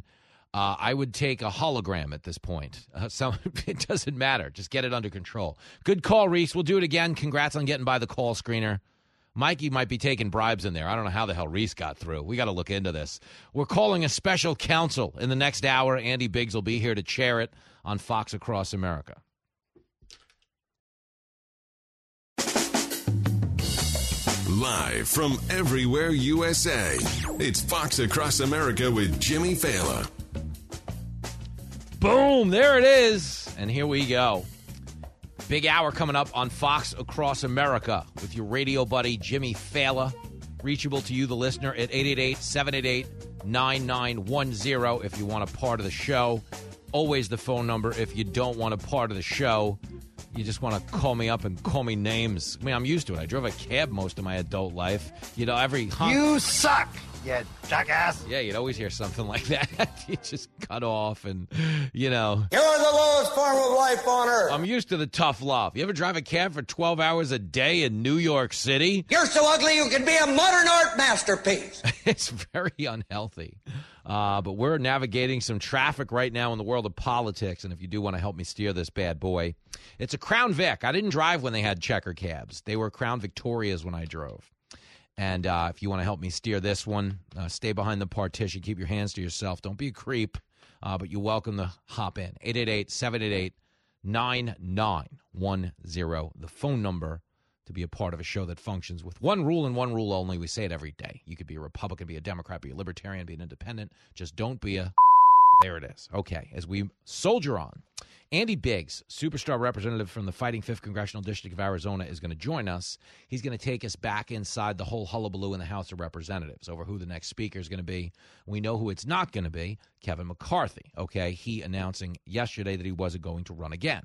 Uh, I would take a hologram at this point. Uh, so it doesn't matter. Just get it under control. Good call, Reese. We'll do it again. Congrats on getting by the call screener. Mikey might be taking bribes in there. I don't know how the hell Reese got through. We got to look into this. We're calling a special counsel in the next hour. Andy Biggs will be here to chair it on Fox Across America. Live from everywhere U S A, it's Fox Across America with Jimmy Fallon. Boom, there it is. And here we go. Big hour coming up on Fox Across America with your radio buddy, Jimmy Fallon. Reachable to you, the listener, at eight eight eight, seven eight eight, nine nine one zero if you want a part of the show. Always the phone number if you don't want a part of the show. You just want to call me up and call me names. I mean, I'm used to it. I drove a cab most of my adult life. You know, every honk. You suck, you jackass. Yeah, you'd always hear something like that. You just cut off and, you know. You're the lowest form of life on earth. I'm used to the tough love. You ever drive a cab for twelve hours a day in New York City? You're so ugly you could be a modern art masterpiece. It's very unhealthy. Uh, but we're navigating some traffic right now in the world of politics, and if you do want to help me steer this bad boy, it's a Crown Vic. I didn't drive when they had checker cabs. They were Crown Victorias when I drove. And uh, if you want to help me steer this one, uh, stay behind the partition. Keep your hands to yourself. Don't be a creep, uh, but you're welcome to hop in. eight eight eight, seven eight eight, nine nine one zero, the phone number to be a part of a show that functions with one rule and one rule only. We say it every day. You could be a Republican, be a Democrat, be a Libertarian, be an Independent. Just don't be a... There it is. Okay, as we soldier on, Andy Biggs, superstar representative from the Fighting fifth Congressional District of Arizona, is going to join us. He's going to take us back inside the whole hullabaloo in the House of Representatives over who the next speaker is going to be. We know who it's not going to be, Kevin McCarthy. Okay, he announcing yesterday that he wasn't going to run again.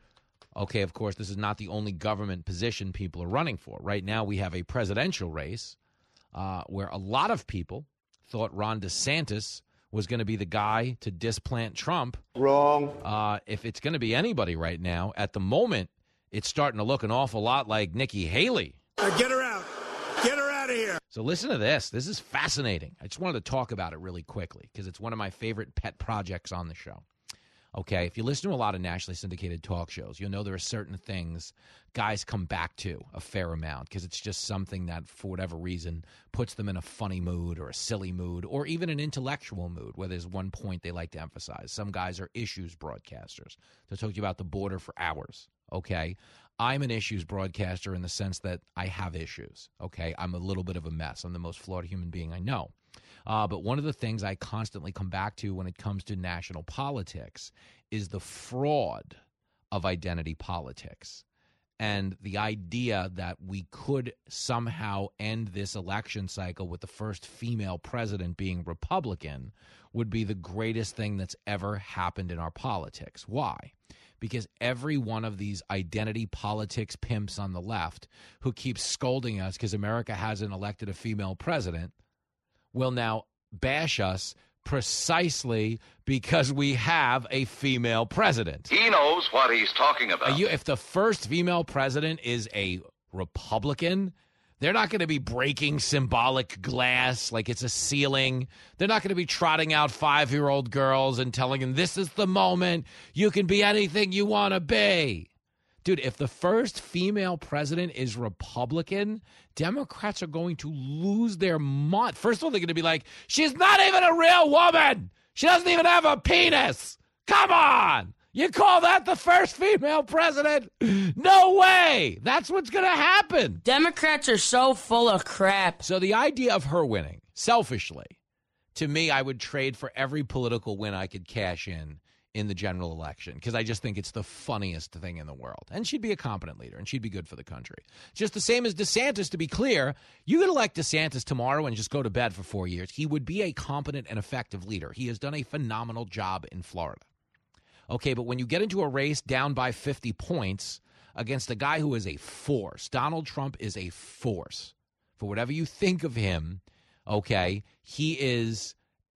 Okay, of course, this is not the only government position people are running for. Right now we have a presidential race uh, where a lot of people thought Ron DeSantis was going to be the guy to displant Trump. Wrong. Uh, if it's going to be anybody right now, at the moment, it's starting to look an awful lot like Nikki Haley. Uh, get her out. Get her out of here. So listen to this. This is fascinating. I just wanted to talk about it really quickly because it's one of my favorite pet projects on the show. Okay, if you listen to a lot of nationally syndicated talk shows, you'll know there are certain things guys come back to a fair amount because it's just something that, for whatever reason, puts them in a funny mood or a silly mood or even an intellectual mood where there's one point they like to emphasize. Some guys are issues broadcasters. They'll talk to you about the border for hours, okay? I'm an issues broadcaster in the sense that I have issues, okay? I'm a little bit of a mess. I'm the most flawed human being I know. Uh, but one of the things I constantly come back to when it comes to national politics is the fraud of identity politics and the idea that we could somehow end this election cycle with the first female president being Republican would be the greatest thing that's ever happened in our politics. Why? Because every one of these identity politics pimps on the left who keeps scolding us because America hasn't elected a female president will now bash us precisely because we have a female president. He knows what he's talking about. Are you, if the first female president is a Republican, they're not going to be breaking symbolic glass like it's a ceiling. They're not going to be trotting out five-year-old girls and telling them, this is the moment, you can be anything you want to be. Dude, if the first female president is Republican, Democrats are going to lose their mind. First of all, they're going to be like, she's not even a real woman. She doesn't even have a penis. Come on. You call that the first female president? No way. That's what's going to happen. Democrats are so full of crap. So the idea of her winning, selfishly, to me, I would trade for every political win I could cash in in the general election because I just think it's the funniest thing in the world. And she'd be a competent leader, and she'd be good for the country. Just the same as DeSantis, to be clear. You could elect DeSantis tomorrow and just go to bed for four years. He would be a competent and effective leader. He has done a phenomenal job in Florida. Okay, but when you get into a race down by fifty points against a guy who is a force, Donald Trump is a force. For whatever you think of him, okay, he is,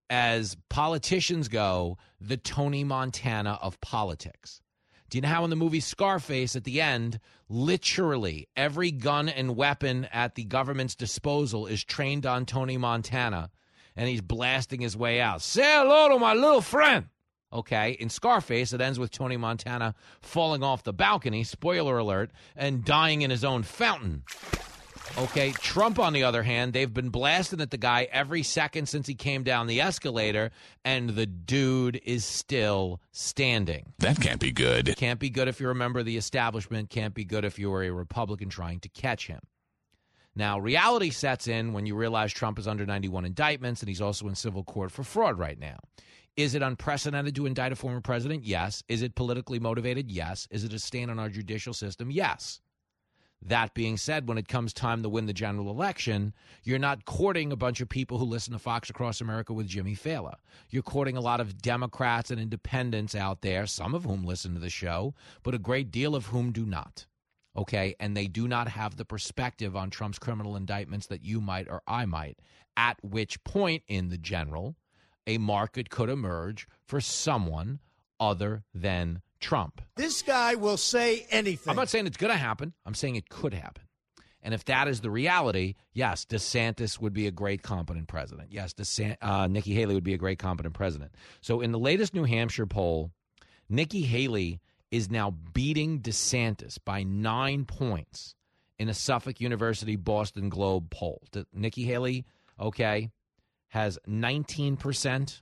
as politicians go, the Tony Montana of politics. Do you know how in the movie Scarface at the end, literally every gun and weapon at the government's disposal is trained on Tony Montana, and he's blasting his way out. Say hello to my little friend. Okay, in Scarface, it ends with Tony Montana falling off the balcony, spoiler alert, and dying in his own fountain. Okay, Trump, on the other hand, they've been blasting at the guy every second since he came down the escalator, and the dude is still standing. That can't be good. Can't be good if you're a member of the establishment. Can't be good if you were a Republican trying to catch him. Now, reality sets in when you realize Trump is under ninety-one indictments, and he's also in civil court for fraud right now. Is it unprecedented to indict a former president? Yes. Is it politically motivated? Yes. Is it a stain on our judicial system? Yes. That being said, when it comes time to win the general election, you're not courting a bunch of people who listen to Fox Across America with Jimmy Fallon. You're courting a lot of Democrats and independents out there, some of whom listen to the show, but a great deal of whom do not. Okay, and they do not have the perspective on Trump's criminal indictments that you might or I might, at which point in the general, a market could emerge for someone other than Trump. This guy will say anything. I'm not saying it's going to happen. I'm saying it could happen. And if that is the reality, yes, DeSantis would be a great, competent president. Yes, DeSant- uh, Nikki Haley would be a great, competent president. So in the latest New Hampshire poll, Nikki Haley is now beating DeSantis by nine points in a Suffolk University Boston Globe poll. De- Nikki Haley, okay, has nineteen percent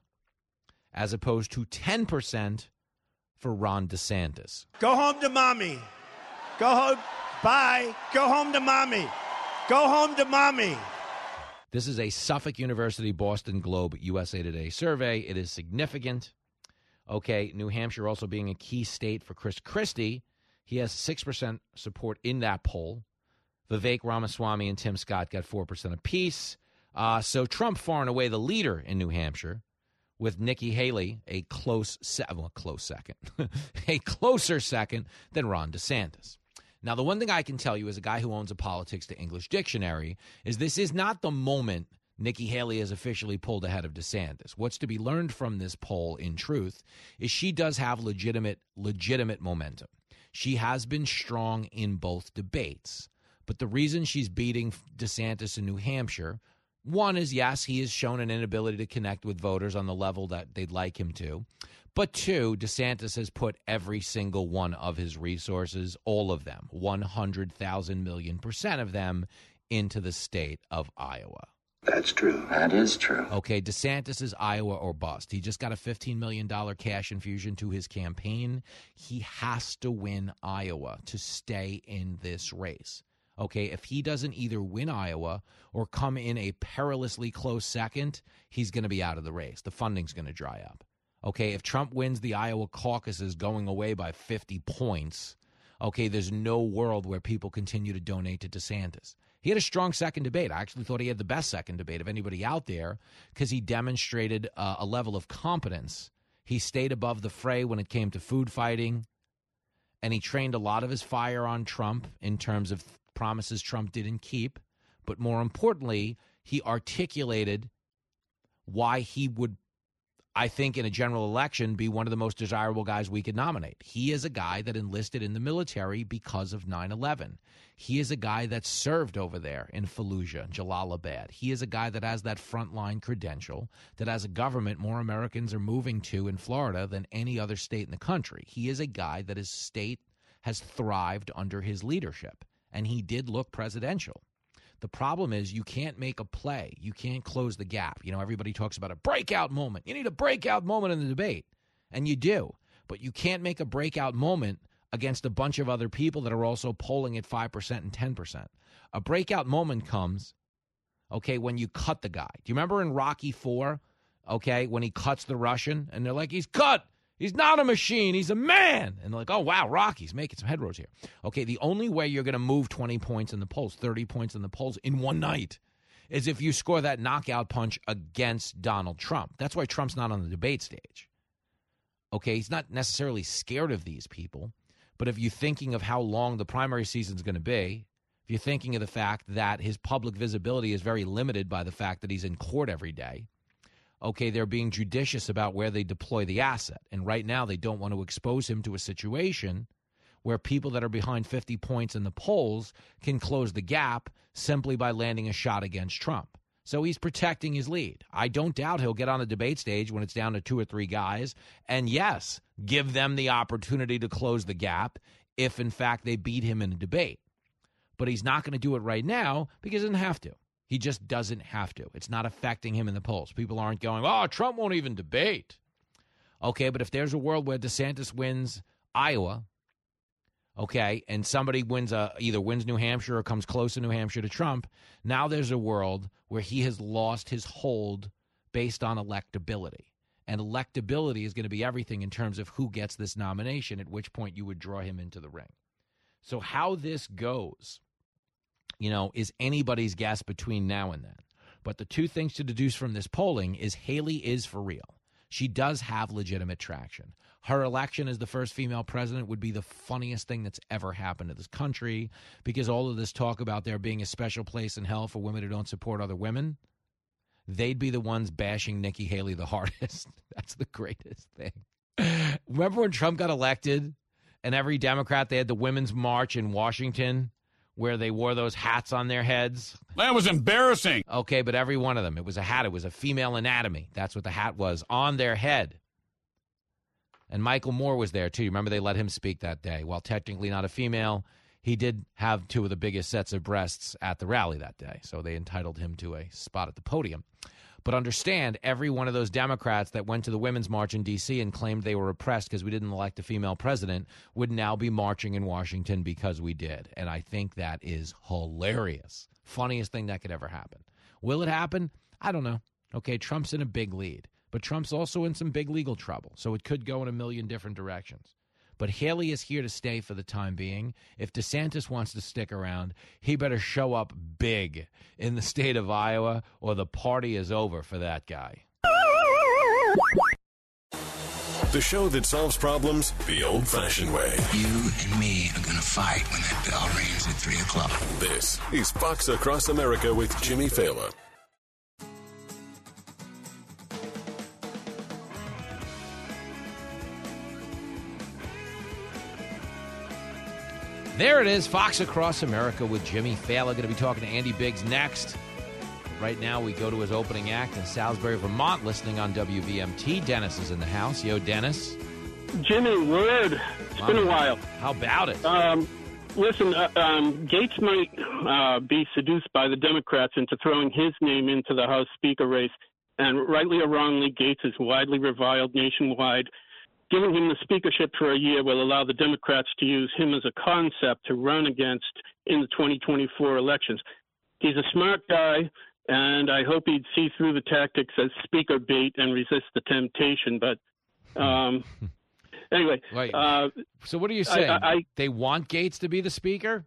as opposed to ten percent for Ron DeSantis. Go home to mommy. Go home. Bye. Go home to mommy. Go home to mommy. This is a Suffolk University Boston Globe U S A Today survey. It is significant. Okay, New Hampshire also being a key state for Chris Christie. He has six percent support in that poll. Vivek Ramaswamy and Tim Scott got four percent apiece. Uh, so Trump far and away the leader in New Hampshire, with Nikki Haley a close, se- well, close second, a closer second than Ron DeSantis. Now, the one thing I can tell you as a guy who owns a Politics to English dictionary is this is not the moment Nikki Haley has officially pulled ahead of DeSantis. What's to be learned from this poll, in truth, is she does have legitimate, legitimate momentum. She has been strong in both debates. But the reason she's beating DeSantis in New Hampshire, one is, yes, he has shown an inability to connect with voters on the level that they'd like him to. But two, DeSantis has put every single one of his resources, all of them, one hundred thousand million percent of them, into the state of Iowa. That's true. That is true. Okay, DeSantis is Iowa or bust. He just got a fifteen million dollars cash infusion to his campaign. He has to win Iowa to stay in this race. Okay, if he doesn't either win Iowa or come in a perilously close second, he's going to be out of the race. The funding's going to dry up. Okay, if Trump wins the Iowa caucuses going away by fifty points, okay, there's no world where people continue to donate to DeSantis. He had a strong second debate. I actually thought he had the best second debate of anybody out there because he demonstrated uh, a level of competence. He stayed above the fray when it came to food fighting, and he trained a lot of his fire on Trump in terms of promises Trump didn't keep. But more importantly, he articulated why he would, I think, in a general election, be one of the most desirable guys we could nominate. He is a guy that enlisted in the military because of nine eleven. He is a guy that served over there in Fallujah, Jalalabad. He is a guy that has that frontline credential, that as a government, more Americans are moving to in Florida than any other state in the country. He is a guy that his state has thrived under his leadership, and he did look presidential. The problem is you can't make a play. You can't close the gap. You know, everybody talks about a breakout moment. You need a breakout moment in the debate, and you do. But you can't make a breakout moment against a bunch of other people that are also polling at five percent and ten percent. A breakout moment comes, okay, when you cut the guy. Do you remember in Rocky four, okay, when he cuts the Russian, and they're like, he's cut. He's not a machine. He's a man. And they're like, oh, wow, Rocky's making some headroads here. Okay, the only way you're going to move twenty points in the polls, thirty points in the polls in one night is if you score that knockout punch against Donald Trump. That's why Trump's not on the debate stage. Okay, he's not necessarily scared of these people. But if you're thinking of how long the primary season is going to be, if you're thinking of the fact that his public visibility is very limited by the fact that he's in court every day, okay, they're being judicious about where they deploy the asset. And right now they don't want to expose him to a situation where people that are behind fifty points in the polls can close the gap simply by landing a shot against Trump. So he's protecting his lead. I don't doubt he'll get on the debate stage when it's down to two or three guys. And yes, give them the opportunity to close the gap if, in fact, they beat him in a debate. But he's not going to do it right now because he doesn't have to. He just doesn't have to. It's not affecting him in the polls. People aren't going, oh, Trump won't even debate. Okay, but if there's a world where DeSantis wins Iowa, okay, and somebody wins a, either wins New Hampshire or comes close to New Hampshire to Trump, now there's a world where he has lost his hold based on electability. And electability is going to be everything in terms of who gets this nomination, at which point you would draw him into the ring. So how this goes, you know, is anybody's guess between now and then. But the two things to deduce from this polling is Haley is for real. She does have legitimate traction. Her election as the first female president would be the funniest thing that's ever happened to this country, because all of this talk about there being a special place in hell for women who don't support other women, they'd be the ones bashing Nikki Haley the hardest. That's the greatest thing. Remember when Trump got elected and every Democrat, they had the Women's March in Washington where they wore those hats on their heads? That was embarrassing. Okay, but every one of them, it was a hat. It was a female anatomy. That's what the hat was, on their head. And Michael Moore was there, too. You remember they let him speak that day. While technically not a female, he did have two of the biggest sets of breasts at the rally that day. So they entitled him to a spot at the podium. But understand, every one of those Democrats that went to the Women's March in D C and claimed they were oppressed because we didn't elect a female president would now be marching in Washington because we did. And I think that is hilarious. Funniest thing that could ever happen. Will it happen? I don't know. Okay, Trump's in a big lead. But Trump's also in some big legal trouble, so it could go in a million different directions. But Haley is here to stay for the time being. If DeSantis wants to stick around, he better show up big in the state of Iowa, or the party is over for that guy. The show that solves problems the old-fashioned way. You and me are going to fight when that bell rings at three o'clock. This is Fox Across America with Jimmy Fallon. There it is, Fox Across America with Jimmy Fallon. Going to be talking to Andy Biggs next. Right now, we go to his opening act in Salisbury, Vermont, listening on W V M T. Dennis is in the house. Yo, Dennis. Jimmy, word. It's been a while. How about it? Um, listen, uh, um, Gates might uh, be seduced by the Democrats into throwing his name into the House Speaker race. And rightly or wrongly, Gates is widely reviled nationwide. Giving him the speakership for a year will allow the Democrats to use him as a concept to run against in the twenty twenty-four elections. He's a smart guy, and I hope he'd see through the tactics as speaker bait and resist the temptation. But um, anyway. Wait, uh, so what are you saying? I, I, they want Gates to be the speaker?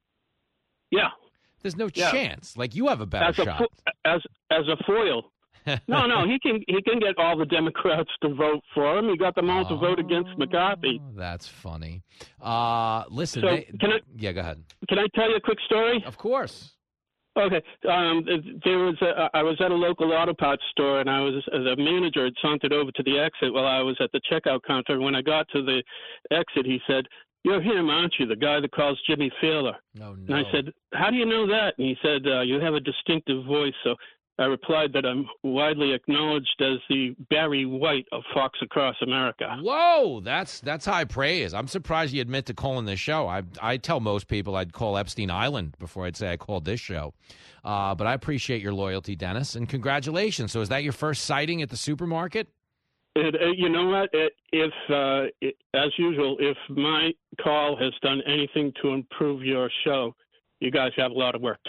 Yeah. There's no yeah. chance. Like, you have a better as shot. A, as, as a foil. no, no, he can he can get all the Democrats to vote for him. He got them all oh, to vote against McCarthy. That's funny. Uh, listen, so they, can I, yeah, go ahead. Can I tell you a quick story? Of course. Okay. Um, there was a, I was at a local auto parts store, and I was the manager had sauntered over to the exit while I was at the checkout counter. When I got to the exit, he said, "You're him, aren't you? The guy that calls Jimmy Fallon." Oh, no. And I said, "How do you know that?" And he said, uh, "You have a distinctive voice." So I replied that I'm widely acknowledged as the Barry White of Fox Across America. Whoa, that's that's high praise. I'm surprised you admit to calling this show. I I tell most people I'd call Epstein Island before I'd say I called this show. Uh, but I appreciate your loyalty, Dennis, and congratulations. So is that your first sighting at the supermarket? It, uh, you know what? It, if, uh, it, as usual, if my call has done anything to improve your show, you guys have a lot of work to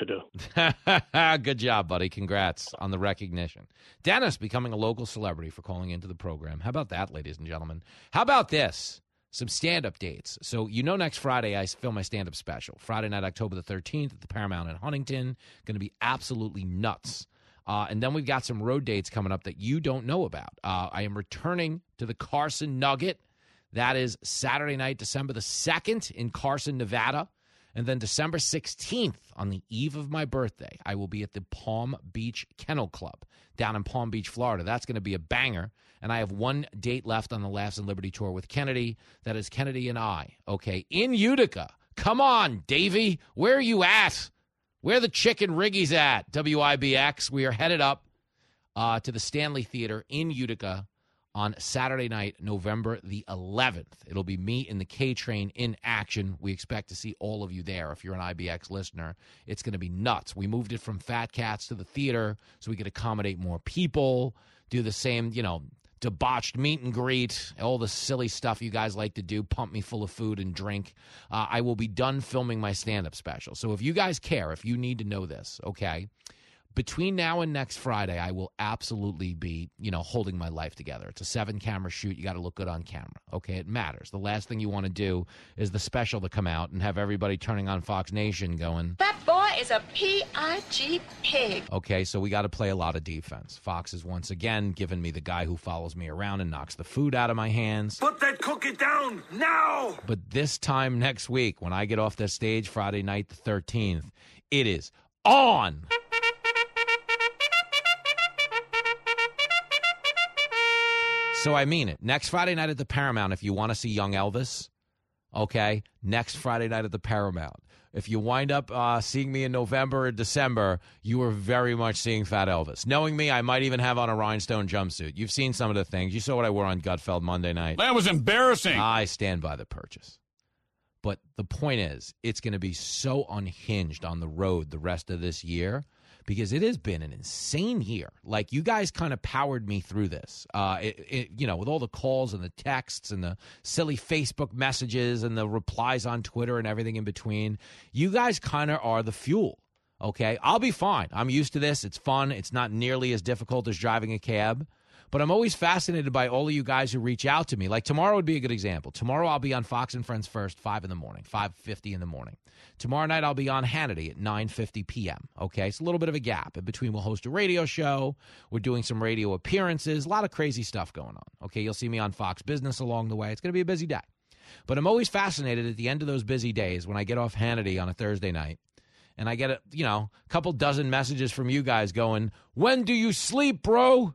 do. Good job, buddy. Congrats on the recognition. Dennis becoming a local celebrity for calling into the program. How about that, ladies and gentlemen? How about this? Some stand-up dates. So you know next Friday I film my stand-up special. Friday night, October the thirteenth at the Paramount in Huntington. Going to be absolutely nuts. Uh, and then we've got some road dates coming up that you don't know about. Uh, I am returning to the Carson Nugget. That is Saturday night, December the second in Carson, Nevada. And then December sixteenth, on the eve of my birthday, I will be at the Palm Beach Kennel Club down in Palm Beach, Florida. That's going to be a banger. And I have one date left on the Laughs and Liberty Tour with Kennedy. That is Kennedy and I, okay, in Utica. Come on, Davey. Where are you at? Where the chicken riggies at? W I B X. We are headed up uh, to the Stanley Theater in Utica on Saturday night, November the eleventh. It'll be me and the K-Train in action. We expect to see all of you there. If you're an I B X listener, it's going to be nuts. We moved it from Fat Cats to the theater so we could accommodate more people, do the same, you know, debauched meet and greet, all the silly stuff you guys like to do, pump me full of food and drink. Uh, I will be done filming my stand-up special. So if you guys care, if you need to know this, okay, between now and next Friday, I will absolutely be, you know, holding my life together. It's a seven-camera shoot. You got to look good on camera, okay? It matters. The last thing you want to do is the special to come out and have everybody turning on Fox Nation going, That boy is a P I G pig. okay, so we got to play a lot of defense. Fox is once again giving me the guy who follows me around and knocks the food out of my hands. Put that cookie down now! But this time next week, when I get off the stage Friday night the thirteenth, it is on! So I mean it. Next Friday night at the Paramount, if you want to see young Elvis, okay, next Friday night at the Paramount. If you wind up uh, seeing me in November or December, you are very much seeing Fat Elvis. Knowing me, I might even have on a rhinestone jumpsuit. You've seen some of the things. You saw what I wore on Gutfeld Monday night. That was embarrassing. I stand by the purchase. But the point is, it's going to be so unhinged on the road the rest of this year because it has been an insane year. Like, you guys kind of powered me through this, uh, it, it, you know, with all the calls and the texts and the silly Facebook messages and the replies on Twitter and everything in between. You guys kind of are the fuel, okay? I'll be fine. I'm used to this. It's fun. It's not nearly as difficult as driving a cab. But I'm always fascinated by all of you guys who reach out to me. Like, tomorrow would be a good example. Tomorrow I'll be on Fox and Friends First, five in the morning, five fifty in the morning. Tomorrow night I'll be on Hannity at nine fifty p.m., okay? It's a little bit of a gap. In between, we'll host a radio show. We're doing some radio appearances. A lot of crazy stuff going on, okay? You'll see me on Fox Business along the way. It's going to be a busy day. But I'm always fascinated at the end of those busy days when I get off Hannity on a Thursday night and I get, a, you know, a couple dozen messages from you guys going, when do you sleep, bro?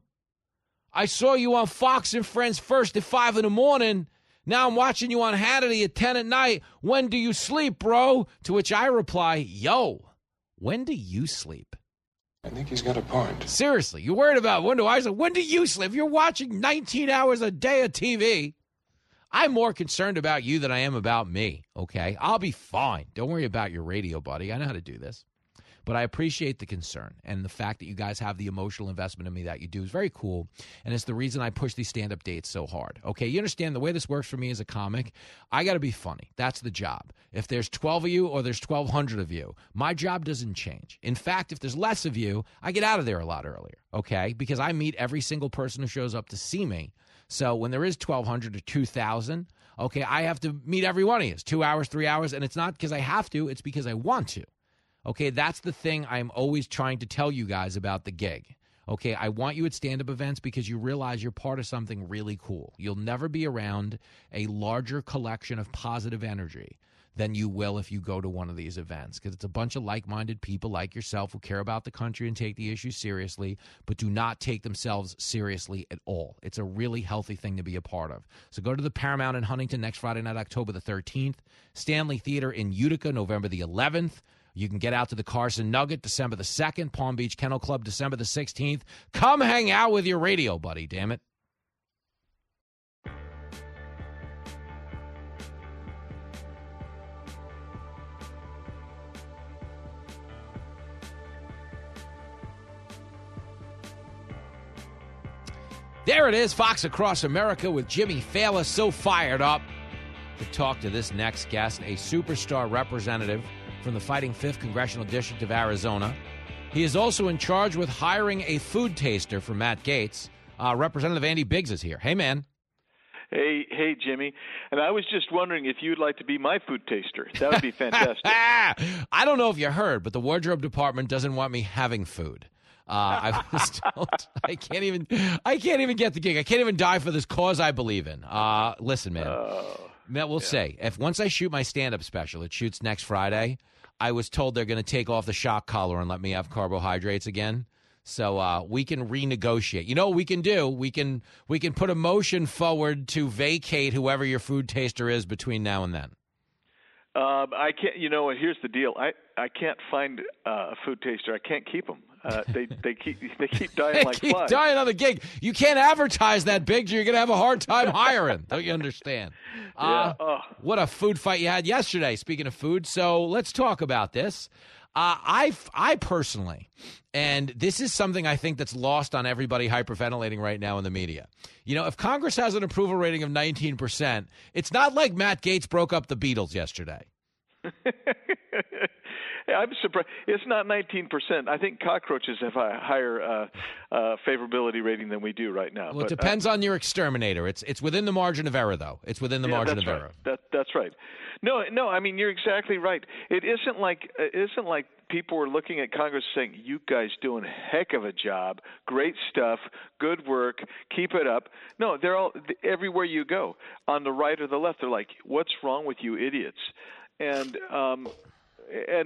I saw you on Fox and Friends First at five in the morning. Now I'm watching you on Hannity at ten at night. When do you sleep, bro? To which I reply, yo, when do you sleep? I think he's got a point. Seriously, you're worried about when do I sleep? When do you sleep? You're watching nineteen hours a day of T V. I'm more concerned about you than I am about me, okay? I'll be fine. Don't worry about your radio, buddy. I know how to do this. But I appreciate the concern, and the fact that you guys have the emotional investment in me that you do is very cool, and it's the reason I push these stand-up dates so hard. Okay, you understand the way this works for me as a comic? I got to be funny. That's the job. If there's twelve of you or there's twelve hundred of you, my job doesn't change. In fact, if there's less of you, I get out of there a lot earlier, okay? Because I meet every single person who shows up to see me. So when there is twelve hundred or two thousand, okay, I have to meet every one of you. It's two hours, three hours, and it's not because I have to. It's because I want to. Okay, that's the thing I'm always trying to tell you guys about the gig. Okay, I want you at stand-up events because you realize you're part of something really cool. You'll never be around a larger collection of positive energy than you will if you go to one of these events, because it's a bunch of like-minded people like yourself who care about the country and take the issue seriously, but do not take themselves seriously at all. It's a really healthy thing to be a part of. So go to the Paramount in Huntington next Friday night, October the thirteenth, Stanley Theater in Utica, November the eleventh. You can get out to the Carson Nugget December the second, Palm Beach Kennel Club December the sixteenth. Come hang out with your radio buddy, damn it. There it is, Fox Across America with Jimmy Fallon, so fired up to talk to this next guest, a superstar representative from the Fighting Fifth Congressional District of Arizona. He is also in charge with hiring a food taster for Matt Gaetz. Uh, Representative Andy Biggs is here. Hey, man. Hey, hey, Jimmy. And I was just wondering if you'd like to be my food taster. That would be fantastic. I don't know if you heard, but the wardrobe department doesn't want me having food. Uh, I was told I can't even I can't even get the gig. I can't even die for this cause I believe in. Uh, listen, man. Uh, Matt, we'll yeah. say, if once I shoot my stand-up special, it shoots next Friday, I was told they're going to take off the shock collar and let me have carbohydrates again. So uh, we can renegotiate. You know what we can do? We can we can put a motion forward to vacate whoever your food taster is between now and then. Um, I can't. You know, here's the deal. I, I can't find uh, a food taster. I can't keep them. Uh, they they keep they keep dying They like keep flies. dying on the gig. You can't advertise that big. You're going to have a hard time hiring. Don't you understand? Uh, Yeah, oh. What a food fight you had yesterday, speaking of food. So let's talk about this. Uh, I, I personally, and this is something I think that's lost on everybody hyperventilating right now in the media. You know, if Congress has an approval rating of nineteen percent, it's not like Matt Gaetz broke up the Beatles yesterday. I'm surprised. It's not nineteen percent. I think cockroaches have a higher uh, uh, favorability rating than we do right now. Well, it but, depends uh, on your exterminator. It's it's within the margin of error, though. It's within the yeah, margin that's of right. error. That, that's right. No, no. I mean, you're exactly right. It isn't like it isn't like people were looking at Congress saying, "You guys doing a heck of a job, great stuff, good work, keep it up." No, they're all everywhere you go, on the right or the left. They're like, "What's wrong with you idiots?" And um, and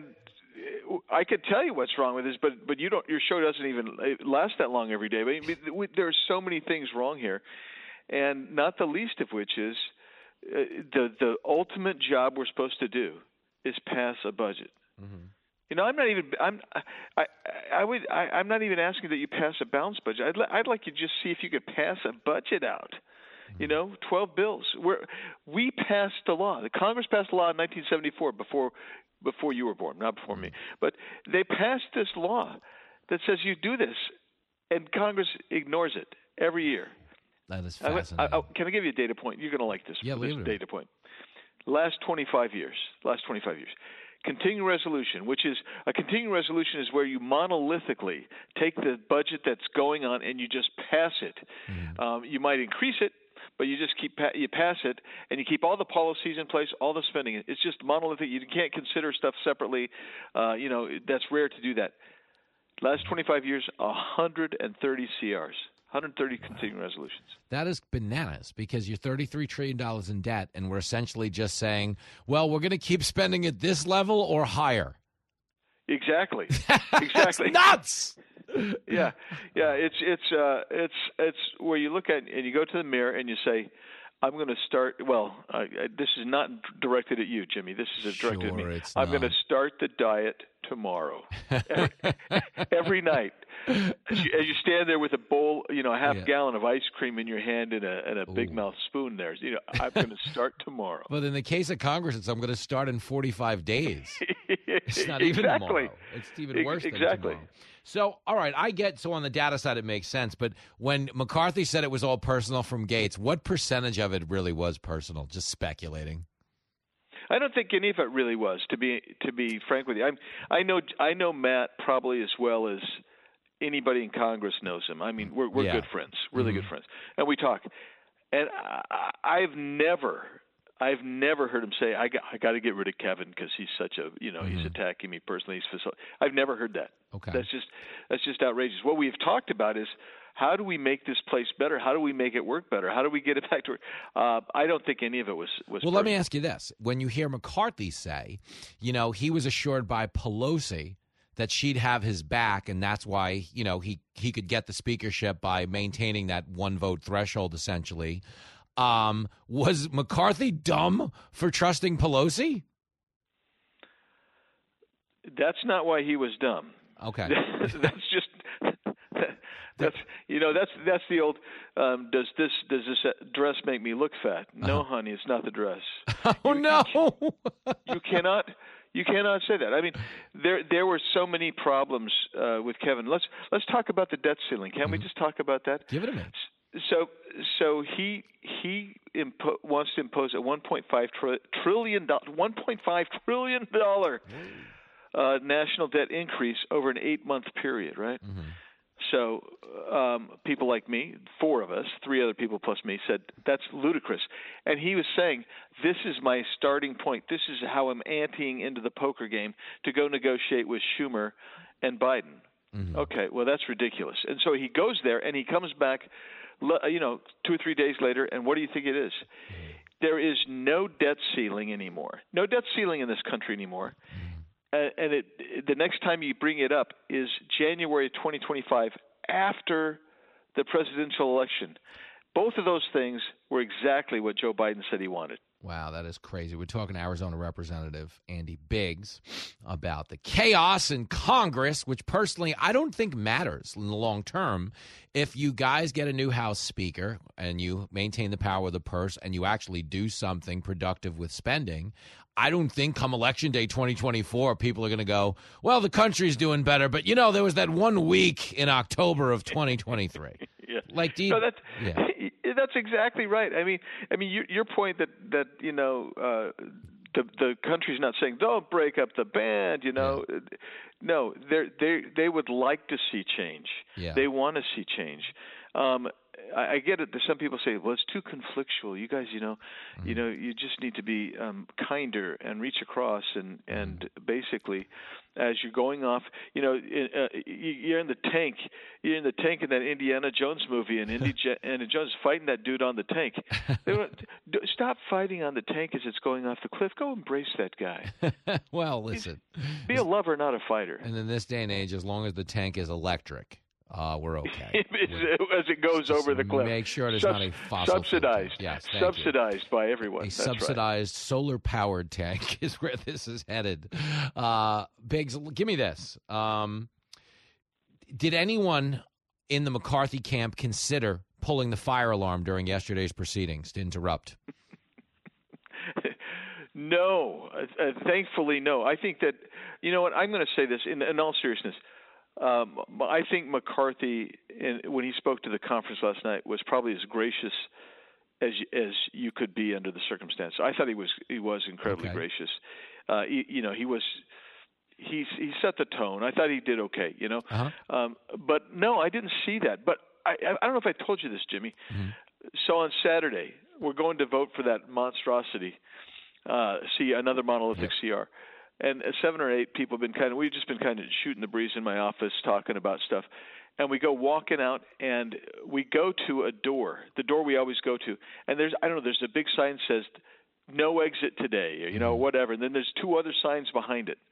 I could tell you what's wrong with this, but but you don't. Your show doesn't even last that long every day. I mean, we, there are so many things wrong here, and not the least of which is uh, the the ultimate job we're supposed to do is pass a budget. Mm-hmm. You know, I'm not even. I'm. I. I would. I, I'm not even asking that you pass a balanced budget. I'd. I'd like you to just see if you could pass a budget out. You know, twelve bills. We're, we passed a law. The Congress passed a law in nineteen seventy-four before before you were born, not before me. But they passed this law that says you do this, and Congress ignores it every year. That is I, fascinating. I, I, can I give you a data point? You're going to like this. Yeah, this leave it. data point. Last twenty-five years. Last twenty-five years. Continuing resolution, which is a continuing resolution, is where you monolithically take the budget that's going on and you just pass it. Mm-hmm. Um, you might increase it, but you just keep you pass it, and you keep all the policies in place, all the spending. It's just monolithic. You can't consider stuff separately. Uh, you know, that's rare to do that. Last twenty-five years, one hundred thirty C Rs. one hundred thirty continuing resolutions. That is bananas, because you're thirty-three trillion dollars in debt, and we're essentially just saying, well, we're going to keep spending at this level or higher. Exactly. Exactly. Nuts. Yeah, yeah. It's it's uh, it's it's where you look at and you go to the mirror and you say, "I'm going to start." Well, I, I, this is not directed at you, Jimmy. This is directed sure, at me. It's I'm not. going to start the diet tomorrow, every, every night. As you, as you stand there with a bowl, you know, a half Yeah. gallon of ice cream in your hand and a and a big mouth spoon there. You know, I'm going to start tomorrow. But in the case of Congress, it's I'm going to start in forty-five days. It's not even Exactly. tomorrow. It's even worse Ex- than exactly. tomorrow. So, all right, I get, so on the data side it makes sense, but when McCarthy said it was all personal from Gaetz, what percentage of it really was personal? Just speculating. I don't think any of it really was, to be to be frank with you. I'm, I know I know Matt probably as well as anybody in Congress knows him. I mean, we're we're Yeah. good friends, really Mhm. good friends, and we talk. And I, I've never, I've never heard him say, "I got I got to get rid of Kevin because he's such a, you know, Mhm. he's attacking me personally." He's facil-. I've never heard that. Okay. That's just that's just outrageous. What we've talked about is, how do we make this place better? How do we make it work better? How do we get it back to work? Uh, I don't think any of it was was. Well, let me personal. ask you this. When you hear McCarthy say, you know, he was assured by Pelosi that she'd have his back, and that's why, you know, he, he could get the speakership by maintaining that one vote threshold, essentially. Um, was McCarthy dumb for trusting Pelosi? That's not why he was dumb. Okay. That's just that's you know that's that's the old um, does this does this dress make me look fat? No, Uh-huh. honey, it's not the dress. Oh you, no. You, you cannot you cannot say that. I mean, there there were so many problems uh, with Kevin. Let's let's talk about the debt ceiling. Can mm-hmm. we just talk about that? Give it a minute. So so he he impo- wants to impose a one point five trillion dollar one point five trillion dollar uh, national debt increase over an eight month period, right? Mm-hmm. So um, people like me, four of us, three other people plus me, said that's ludicrous. And he was saying, this is my starting point. This is how I'm anteing into the poker game to go negotiate with Schumer and Biden. Mm-hmm. Okay, well, that's ridiculous. And so he goes there and he comes back, you know, two or three days later, and what do you think it is? Mm-hmm. There is no debt ceiling anymore. No debt ceiling in this country anymore. Mm-hmm. Uh, and it, the next time you bring it up is January twenty twenty-five, after the presidential election. Both of those things were exactly what Joe Biden said he wanted. Wow, that is crazy. We're talking to Arizona Representative Andy Biggs about the chaos in Congress, which personally I don't think matters in the long term. If you guys get a new House Speaker and you maintain the power of the purse and you actually do something productive with spending, I don't think come Election Day twenty twenty-four, people are going to go, well, the country's doing better, but, you know, there was that one week in October of twenty twenty-three. Yeah. Like, do you, no, that's yeah. that's exactly right. I mean, I mean, your, your point that that you know uh, the the country's not saying don't break up the band. You know, yeah. no, they they they would like to see change. Yeah. They want to see change. Um, I, I get it. Some people say, well, it's too conflictual. You guys, you know, mm-hmm. you know, you just need to be um, kinder and reach across and and mm-hmm. basically. As you're going off, you know, uh, you're in the tank. You're in the tank in that Indiana Jones movie, and Indiana Jones fighting that dude on the tank. They were, stop fighting on the tank as it's going off the cliff. Go embrace that guy. Well, listen. Be a lover, not a fighter. And in this day and age, as long as the tank is electric, uh, we're okay. As it goes over the cliff. Make sure there's Subs- not a fossil subsidized. Fuel yes, subsidized you. By everyone. A That's subsidized right. solar-powered tank is where this is headed. Uh, Biggs, give me this. Um, did anyone in the McCarthy camp consider pulling the fire alarm during yesterday's proceedings to interrupt? No. Uh, thankfully, no. I think that, you know what, I'm going to say this in, in all seriousness. Um, I think McCarthy, in, when he spoke to the conference last night, was probably as gracious as as you could be under the circumstance. I thought he was he was incredibly okay. gracious. Uh, he, you know, he was he he set the tone. I thought he did okay. You know, uh-huh. um, but no, I didn't see that. But I I don't know if I told you this, Jimmy. Mm-hmm. So on Saturday, we're going to vote for that monstrosity. Uh, see another monolithic yep. C R. And seven or eight people have been kind of, we've just been kind of shooting the breeze in my office talking about stuff. And we go walking out and we go to a door, the door we always go to. And there's, I don't know, there's a big sign that says, no exit today, or, you know, whatever. And then there's two other signs behind it.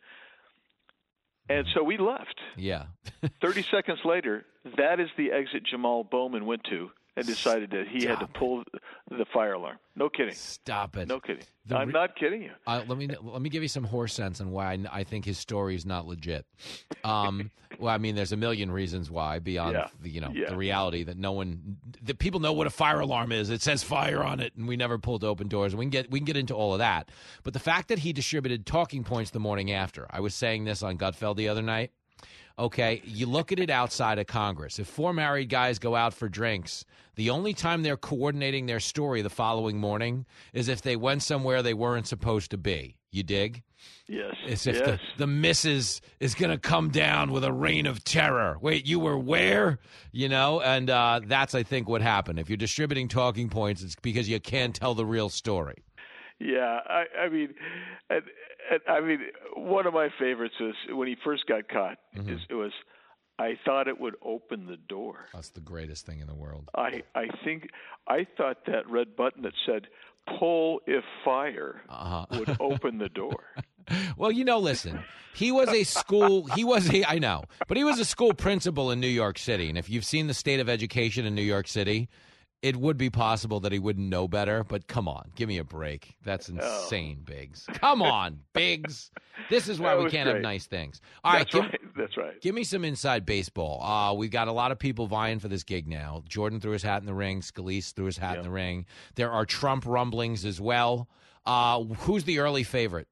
And so we left. Yeah. thirty seconds later, that is the exit Jamal Bowman went to and decided that he Stop had to pull the fire alarm. No kidding. Stop it. No kidding. The I'm re- not kidding you. Uh, let me let me give you some horse sense on why I, I think his story is not legit. Um, well, I mean, there's a million reasons why beyond Yeah. the you know Yeah. the reality that no one, that people know what a fire alarm is. It says fire on it, and we never pulled open doors. And we can get we can get into all of that. But the fact that he distributed talking points the morning after, I was saying this on Gutfeld the other night. Okay, you look at it outside of Congress. If four married guys go out for drinks, the only time they're coordinating their story the following morning is if they went somewhere they weren't supposed to be. You dig? Yes. It's if yes. the, the missus is going to come down with a reign of terror. Wait, you were where? You know, and uh, that's, I think, what happened. If you're distributing talking points, it's because you can't tell the real story. Yeah, I, I mean, and, and, I mean, one of my favorites was when he first got caught. Mm-hmm. Is, it was, I thought it would open the door. That's the greatest thing in the world. I, I think I thought that red button that said "pull if fire" uh-huh. would open the door. Well, you know, listen, he was a school, he was a, I know, but he was a school principal in New York City. And if you've seen the state of education in New York City, it would be possible that he wouldn't know better, but come on, give me a break. That's insane, oh. Biggs. Come on, Biggs. This is why That we was can't great. have nice things. All That's right, right. give, That's right. Give me some inside baseball. Uh, we've got a lot of people vying for this gig now. Jordan threw his hat in the ring. Scalise threw his hat Yeah. in the ring. There are Trump rumblings as well. Uh, who's the early favorite?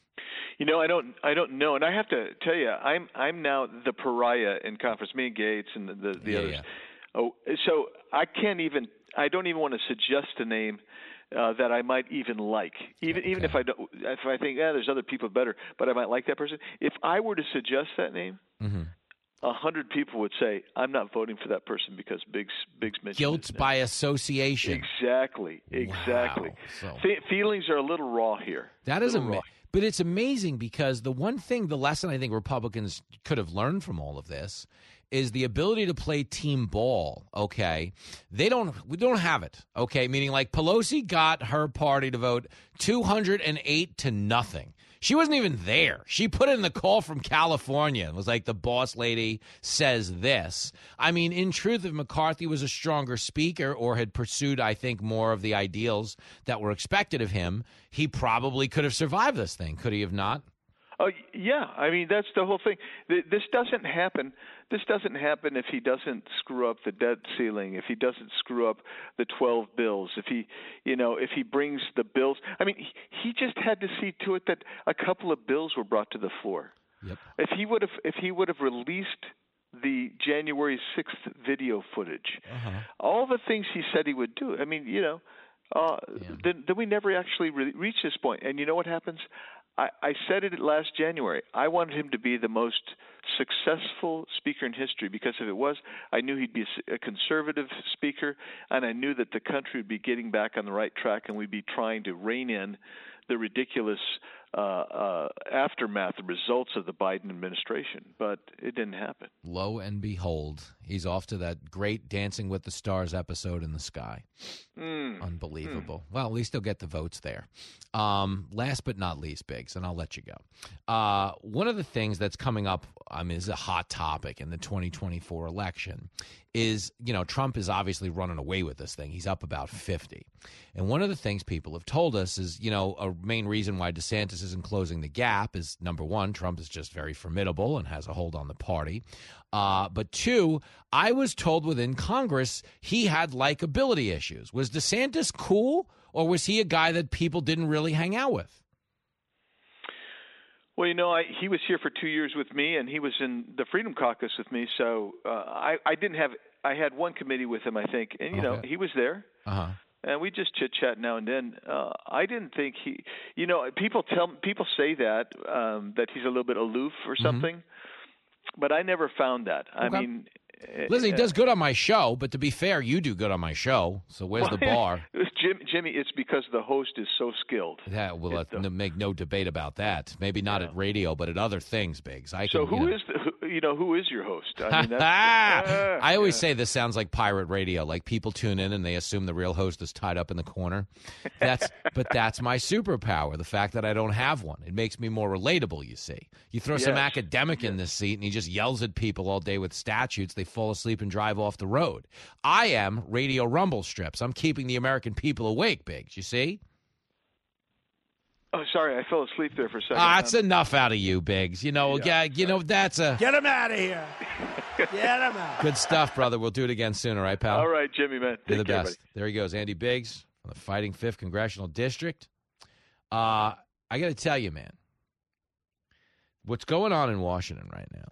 You know, I don't, I don't know, and I have to tell you, I'm, I'm now the pariah in conference. Me and Gates and the, the, the Yeah, others. yeah. Oh, so I can't even, I don't even want to suggest a name uh, that I might even like, even Okay. even if I don't, if I think, yeah, there's other people better, but I might like that person. If I were to suggest that name, Mm-hmm. a hundred people would say, I'm not voting for that person because Biggs, Biggs mentioned Guilt his name. by association. Exactly, exactly. Wow. So- Fe- feelings are a little raw here. That is Little amazing. raw. But it's amazing because the one thing, the lesson I think Republicans could have learned from all of this is the ability to play team ball, okay? They don't we don't have it, okay? Meaning like Pelosi got her party to vote two hundred eight to nothing. She wasn't even there. She put in the call from California and was like, the boss lady says this. I mean, in truth, if McCarthy was a stronger speaker or had pursued, I think, more of the ideals that were expected of him, he probably could have survived this thing. Could he have not? Oh yeah, I mean that's the whole thing. This doesn't happen. This doesn't happen if he doesn't screw up the debt ceiling. If he doesn't screw up the twelve bills. If he, you know, if he brings the bills. I mean, he, he just had to see to it that a couple of bills were brought to the floor. Yep. If he would have, if he would have released the January sixth video footage, uh-huh. all the things he said he would do. I mean, you know, uh, then, then we never actually re- reached this point. And you know what happens? I, I said it last January. I wanted him to be the most successful speaker in history because if it was, I knew he'd be a, a conservative speaker, and I knew that the country would be getting back on the right track, and we'd be trying to rein in the ridiculous uh, uh, aftermath, the results of the Biden administration. But it didn't happen. Lo and behold, he's off to that great Dancing with the Stars episode in the sky. Mm. Unbelievable. Mm. Well, at least he'll get the votes there. Um, last but not least, Biggs, and I'll let you go. Uh, one of the things that's coming up, I mean, is a hot topic in the twenty twenty-four election is, you know, Trump is obviously running away with this thing. He's up about fifty. And one of the things people have told us is, you know, a main reason why DeSantis isn't closing the gap is, number one, Trump is just very formidable and has a hold on the party. Uh, but two, I was told within Congress he had likability issues. Was DeSantis cool, or was he a guy that people didn't really hang out with? Well, you know, I, he was here for two years with me, and he was in the Freedom Caucus with me. So uh, I, I didn't have – I had one committee with him, I think. And, you okay. know, he was there. Uh-huh. And we just chit-chat now and then. Uh, I didn't think he – you know, people tell people say that, um, that he's a little bit aloof or something. Mm-hmm. But I never found that. Okay. I mean – Listen, he does good on my show, but to be fair, you do good on my show. So where's well, the bar? Jim, Jimmy, it's because the host is so skilled. Yeah, well, uh, no, make no debate about that. Maybe not yeah. at radio, but at other things, Biggs. I so can, who you know. is the, who, you know who is your host? I mean, that's, uh, I always yeah. say this sounds like pirate radio. Like people tune in and they assume the real host is tied up in the corner. That's but that's my superpower. The fact that I don't have one. It makes me more relatable. You see, you throw yes. some academic yes. in this seat and he just yells at people all day with statutes. They fall asleep and drive off the road. I am Radio Rumble Strips. I'm keeping the American people awake, Biggs. You see? Oh, sorry, I fell asleep there for a second. Ah, that's um, enough out of you, Biggs. You know, yeah, yeah you know that's a get him out of here. Get him out. Good stuff, brother. We'll do it again soon, all right, pal? All right, Jimmy, man. You're the care, best. buddy. There he goes, Andy Biggs from the Fighting Fifth Congressional District. Uh, I got to tell you, man, what's going on in Washington right now,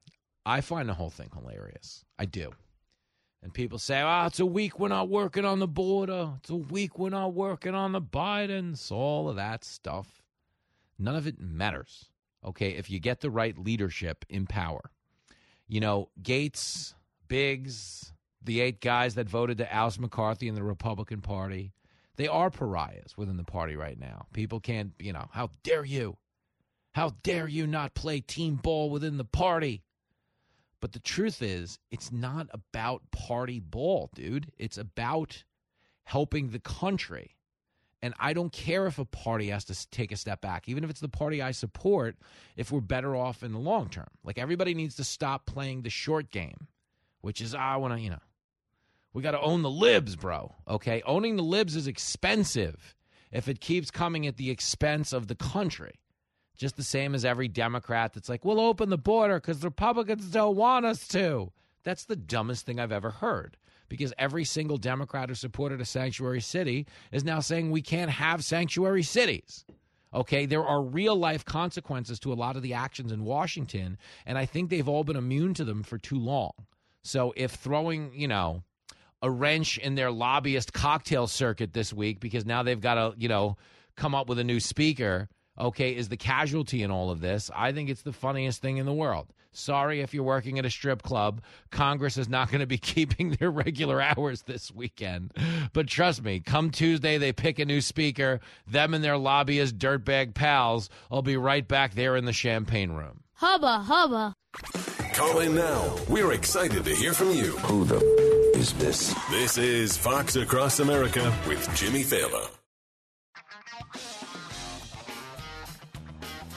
I find the whole thing hilarious. I do. And people say, oh, it's a week we're not working on the border. It's a week we're not working on the Bidens. All of that stuff. None of it matters, okay, if you get the right leadership in power. You know, Gates, Biggs, the eight guys that voted to oust McCarthy in the Republican Party, they are pariahs within the party right now. People can't, you know, how dare you? How dare you not play team ball within the party? But the truth is, it's not about party ball, dude. It's about helping the country. And I don't care if a party has to take a step back, even if it's the party I support, if we're better off in the long term. Like, everybody needs to stop playing the short game, which is, I want to, you know, we got to own the libs, bro. Okay? Owning the libs is expensive if it keeps coming at the expense of the country. Just the same as every Democrat that's like, we'll open the border because the Republicans don't want us to. That's the dumbest thing I've ever heard, because every single Democrat who supported a sanctuary city is now saying we can't have sanctuary cities. Okay, there are real-life consequences to a lot of the actions in Washington, and I think they've all been immune to them for too long. So if throwing, you know, a wrench in their lobbyist cocktail circuit this week because now they've got to, you know, come up with a new speaker, okay, is the casualty in all of this, I think it's the funniest thing in the world. Sorry if you're working at a strip club. Congress is not going to be keeping their regular hours this weekend. But trust me, come Tuesday, they pick a new speaker. Them and their lobbyist dirtbag pals will be right back there in the champagne room. Hubba, hubba. Call in now. We're excited to hear from you. Who the f- is this? This is Fox Across America with Jimmy Fallon.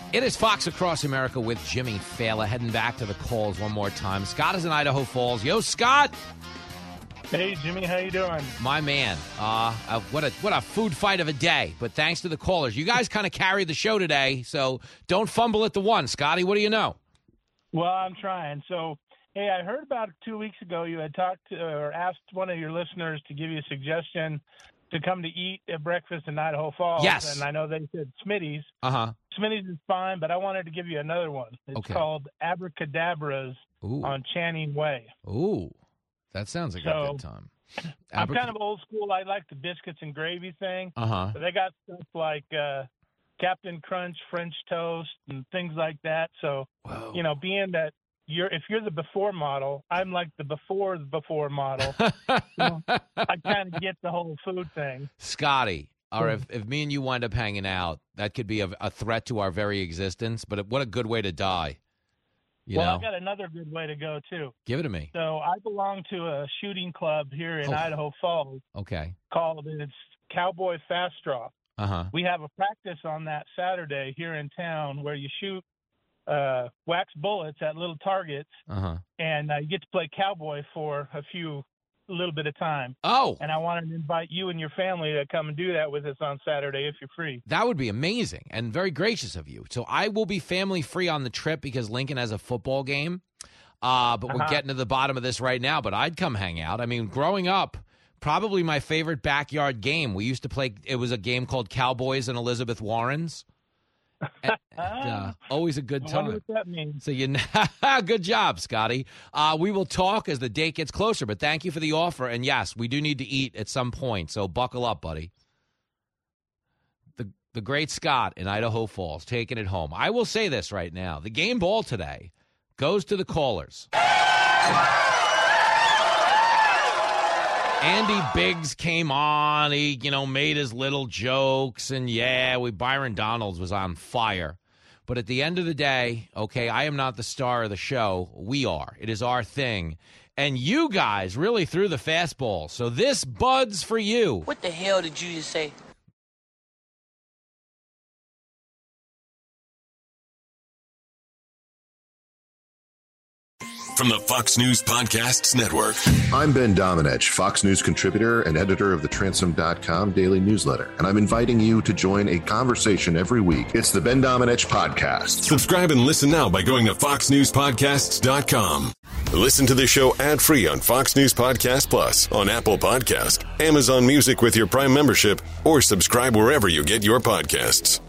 It is Fox Across America with Jimmy Fallon. Heading back to the calls one more time. Scott is in Idaho Falls. Yo, Scott. Hey, Jimmy. How you doing? My man. Uh, uh, what a what a food fight of a day. But thanks to the callers. You guys kind of carried the show today, so don't fumble at the one. Scotty, what do you know? Well, I'm trying. So, hey, I heard about two weeks ago you had talked to, or asked one of your listeners to give you a suggestion to come to eat at breakfast in Idaho Falls. Yes. And I know they said Smitty's. Uh-huh. Smitty's is fine, but I wanted to give you another one. It's Okay. called Abracadabras Ooh. on Channing Way. Ooh, that sounds like a So, good time. I'm Abrac- kind of old school. I like the biscuits and gravy thing. Uh-huh. But they got stuff like uh, Captain Crunch, French toast, and things like that. So, Whoa. you know, being that you're, if you're the before model, I'm like the before the before model. You know, I kind of get the whole food thing. Scotty, or if, if me and you wind up hanging out, that could be a, a threat to our very existence, but what a good way to die. You well, know? I got another good way to go, too. Give it to me. So I belong to a shooting club here in Oh. Idaho Falls Okay. called it's Cowboy Fast Draw. Uh-huh. We have a practice on that Saturday here in town where you shoot uh, wax bullets at little targets, Uh-huh. and uh, you get to play cowboy for a few, a little bit of time. Oh. And I wanted to invite you and your family to come and do that with us on Saturday if you're free. That would be amazing and very gracious of you. So I will be family free on the trip because Lincoln has a football game. Uh, but we're Uh-huh. getting to the bottom of this right now, but I'd come hang out. I mean, growing up, probably my favorite backyard game. We used to play, it was a game called Cowboys and Elizabeth Warrens. And, uh, always a good I wonder time. what that means. So you, good job, Scotty. Uh, we will talk as the date gets closer, but thank you for the offer. And yes, we do need to eat at some point, so buckle up, buddy. The the great Scott in Idaho Falls taking it home. I will say this right now: the game ball today goes to the callers. Andy Biggs came on. He, you know, made his little jokes. And, yeah, we Byron Donalds was on fire. But at the end of the day, okay, I am not the star of the show. We are. It is our thing. And you guys really threw the fastball. So this Bud's for you. What the hell did you just say? From the Fox News Podcasts Network. I'm Ben Domenech, Fox News contributor and editor of the Transom dot com daily newsletter, and I'm inviting you to join a conversation every week. It's the Ben Domenech Podcast. Subscribe and listen now by going to fox news podcasts dot com. Listen to the show ad-free on Fox News Podcast Plus, on Apple Podcast, Amazon Music with your Prime membership, or subscribe wherever you get your podcasts.